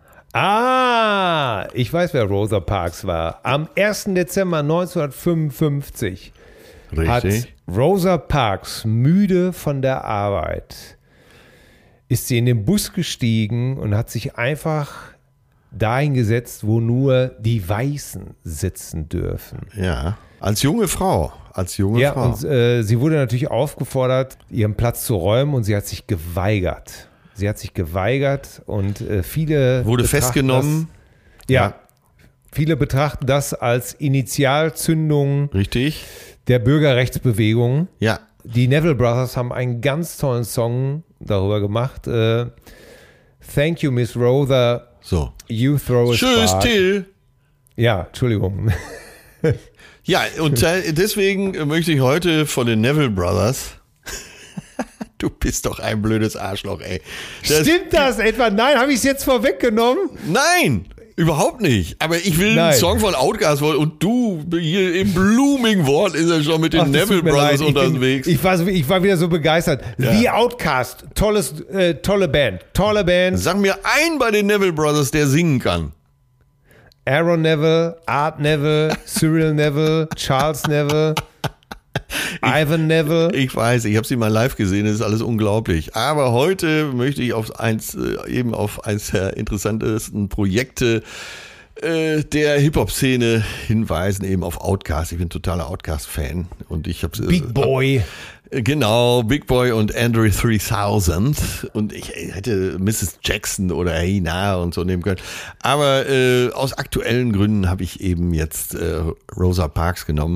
Ah, ich weiß, wer Rosa Parks war. Am 1. Dezember 1955 hat Rosa Parks, müde von der Arbeit, ist sie in den Bus gestiegen und hat sich einfach dahin gesetzt, wo nur die Weißen sitzen dürfen. Ja, als junge Frau. Ja, und sie wurde natürlich aufgefordert, ihren Platz zu räumen und sie hat sich geweigert. Sie hat sich geweigert und viele Wurde betrachten festgenommen. Ja, viele betrachten das als Initialzündung Richtig? der Bürgerrechtsbewegung. Ja. Die Neville Brothers haben einen ganz tollen Song darüber gemacht. Thank you, Miss Rosa. So. You throw a Tschüss, spark. Till. Ja, Entschuldigung. Ja, und deswegen möchte ich heute von den Neville Brothers. Du bist doch ein blödes Arschloch, ey. Stimmt das etwa? Nein, habe ich es jetzt vorweggenommen? Nein, überhaupt nicht. Aber ich will Nein. einen Song von Outkast wollen und du hier im blumigen Wort ist er schon mit den Ach, das Neville tut mir Brothers leid. unterwegs. Ich war wieder so begeistert. Ja. The Outkast, tolle Band. Tolle Band. Sag mir einen bei den Neville Brothers, der singen kann. Aaron Neville, Art Neville, Cyril Neville, Charles Neville, Ivan Neville. Ich weiß, ich habe sie mal live gesehen, das ist alles unglaublich. Aber heute möchte ich auf eins der interessantesten Projekte der Hip-Hop-Szene hinweisen, eben auf Outkast. Ich bin totaler Outkast-Fan und ich habe Big Boy. Genau, Big Boy und Andre 3000 und ich hätte Mrs. Jackson oder Hey Na und so nehmen können. Aber aus aktuellen Gründen habe ich eben jetzt Rosa Parks genommen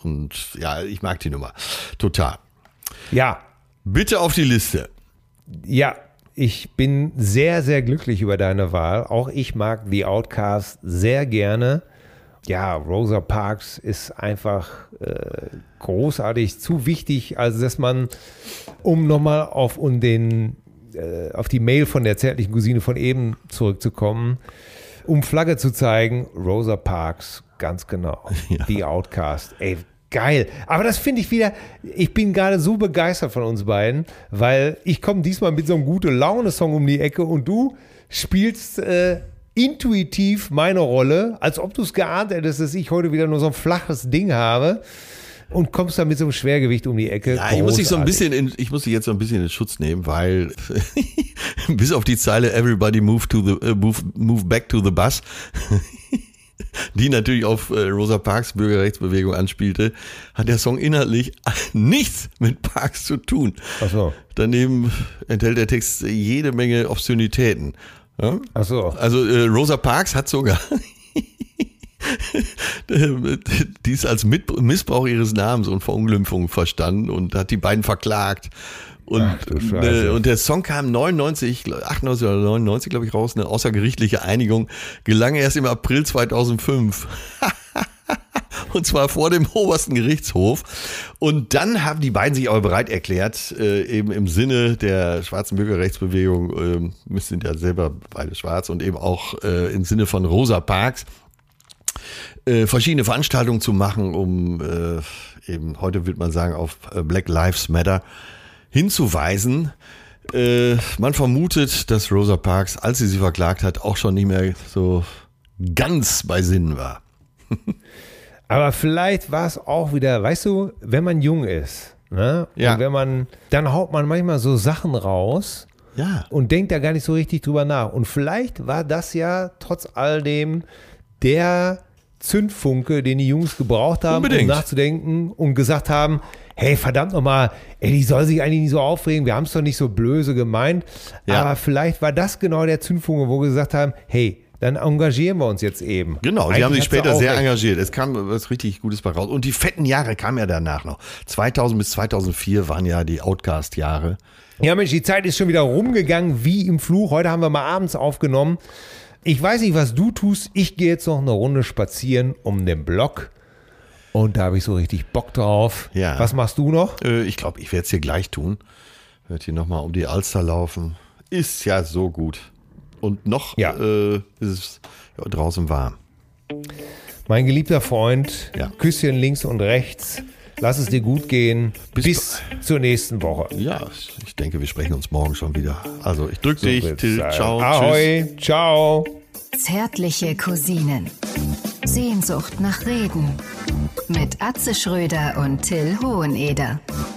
Und ja, ich mag die Nummer. Total. Ja. Bitte auf die Liste. Ja, ich bin sehr, sehr glücklich über deine Wahl. Auch ich mag The Outcast sehr gerne. Ja, Rosa Parks ist einfach großartig, zu wichtig, also dass man, um nochmal auf die Mail von der zärtlichen Cousine von eben zurückzukommen, um Flagge zu zeigen, Rosa Parks, ganz genau, ja. The Outcast, ey, geil. Aber das finde ich wieder, ich bin gerade so begeistert von uns beiden, weil ich komme diesmal mit so einem Gute-Laune-Song um die Ecke und du spielst intuitiv meine Rolle, als ob du es geahnt hättest, dass ich heute wieder nur so ein flaches Ding habe und kommst dann mit so einem Schwergewicht um die Ecke. Ja, ich muss dich jetzt so ein bisschen in Schutz nehmen, weil bis auf die Zeile Everybody move back to the bus, die natürlich auf Rosa Parks Bürgerrechtsbewegung anspielte, hat der Song inhaltlich nichts mit Parks zu tun. Ach so. Daneben enthält der Text jede Menge Obszönitäten. Ja? Ach so. Also Rosa Parks hat sogar dies als Missbrauch ihres Namens und Verunglimpfung verstanden und hat die beiden verklagt. Und, und der Song kam 98 oder 99, glaube ich, raus. Eine außergerichtliche Einigung gelang erst im April 2005. Und zwar vor dem obersten Gerichtshof. Und dann haben die beiden sich aber bereit erklärt, eben im Sinne der schwarzen Bürgerrechtsbewegung, sind ja selber beide schwarz, und eben auch im Sinne von Rosa Parks, verschiedene Veranstaltungen zu machen, um eben, heute würde man sagen, auf Black Lives Matter hinzuweisen. Man vermutet, dass Rosa Parks, als sie verklagt hat, auch schon nicht mehr so ganz bei Sinnen war. Aber vielleicht war es auch wieder, weißt du, wenn man jung ist, ne? Ja. Und dann haut man manchmal so Sachen raus, ja, und denkt da gar nicht so richtig drüber nach. Und vielleicht war das ja trotz all dem der Zündfunke, den die Jungs gebraucht haben, unbedingt, um nachzudenken und gesagt haben, hey, verdammt nochmal, die soll sich eigentlich nicht so aufregen, wir haben es doch nicht so blöse gemeint. Ja. Aber vielleicht war das genau der Zündfunke, wo wir gesagt haben, hey, dann engagieren wir uns jetzt eben. Genau, eigentlich die haben sich später sehr recht engagiert. Es kam was richtig Gutes bei raus. Und die fetten Jahre kamen ja danach noch. 2000 bis 2004 waren ja die Outcast-Jahre. Ja, Mensch, die Zeit ist schon wieder rumgegangen wie im Fluch. Heute haben wir mal abends aufgenommen. Ich weiß nicht, was du tust. Ich gehe jetzt noch eine Runde spazieren um den Block. Und da habe ich so richtig Bock drauf. Ja. Was machst du noch? Ich glaube, ich werde es hier gleich tun. Werde hier nochmal um die Alster laufen. Ist ja so gut. Und noch Ja. Ist es draußen warm. Mein geliebter Freund, Ja. Küsschen links und rechts. Lass es dir gut gehen. Bis zur nächsten Woche. Ja, ich denke, wir sprechen uns morgen schon wieder. Also, ich drücke dich. wird's Till, sein. ciao. Ahoi, Tschüss. ciao. Zärtliche Cousinen. Sehnsucht nach Reden. Mit Atze Schröder und Till Hoheneder.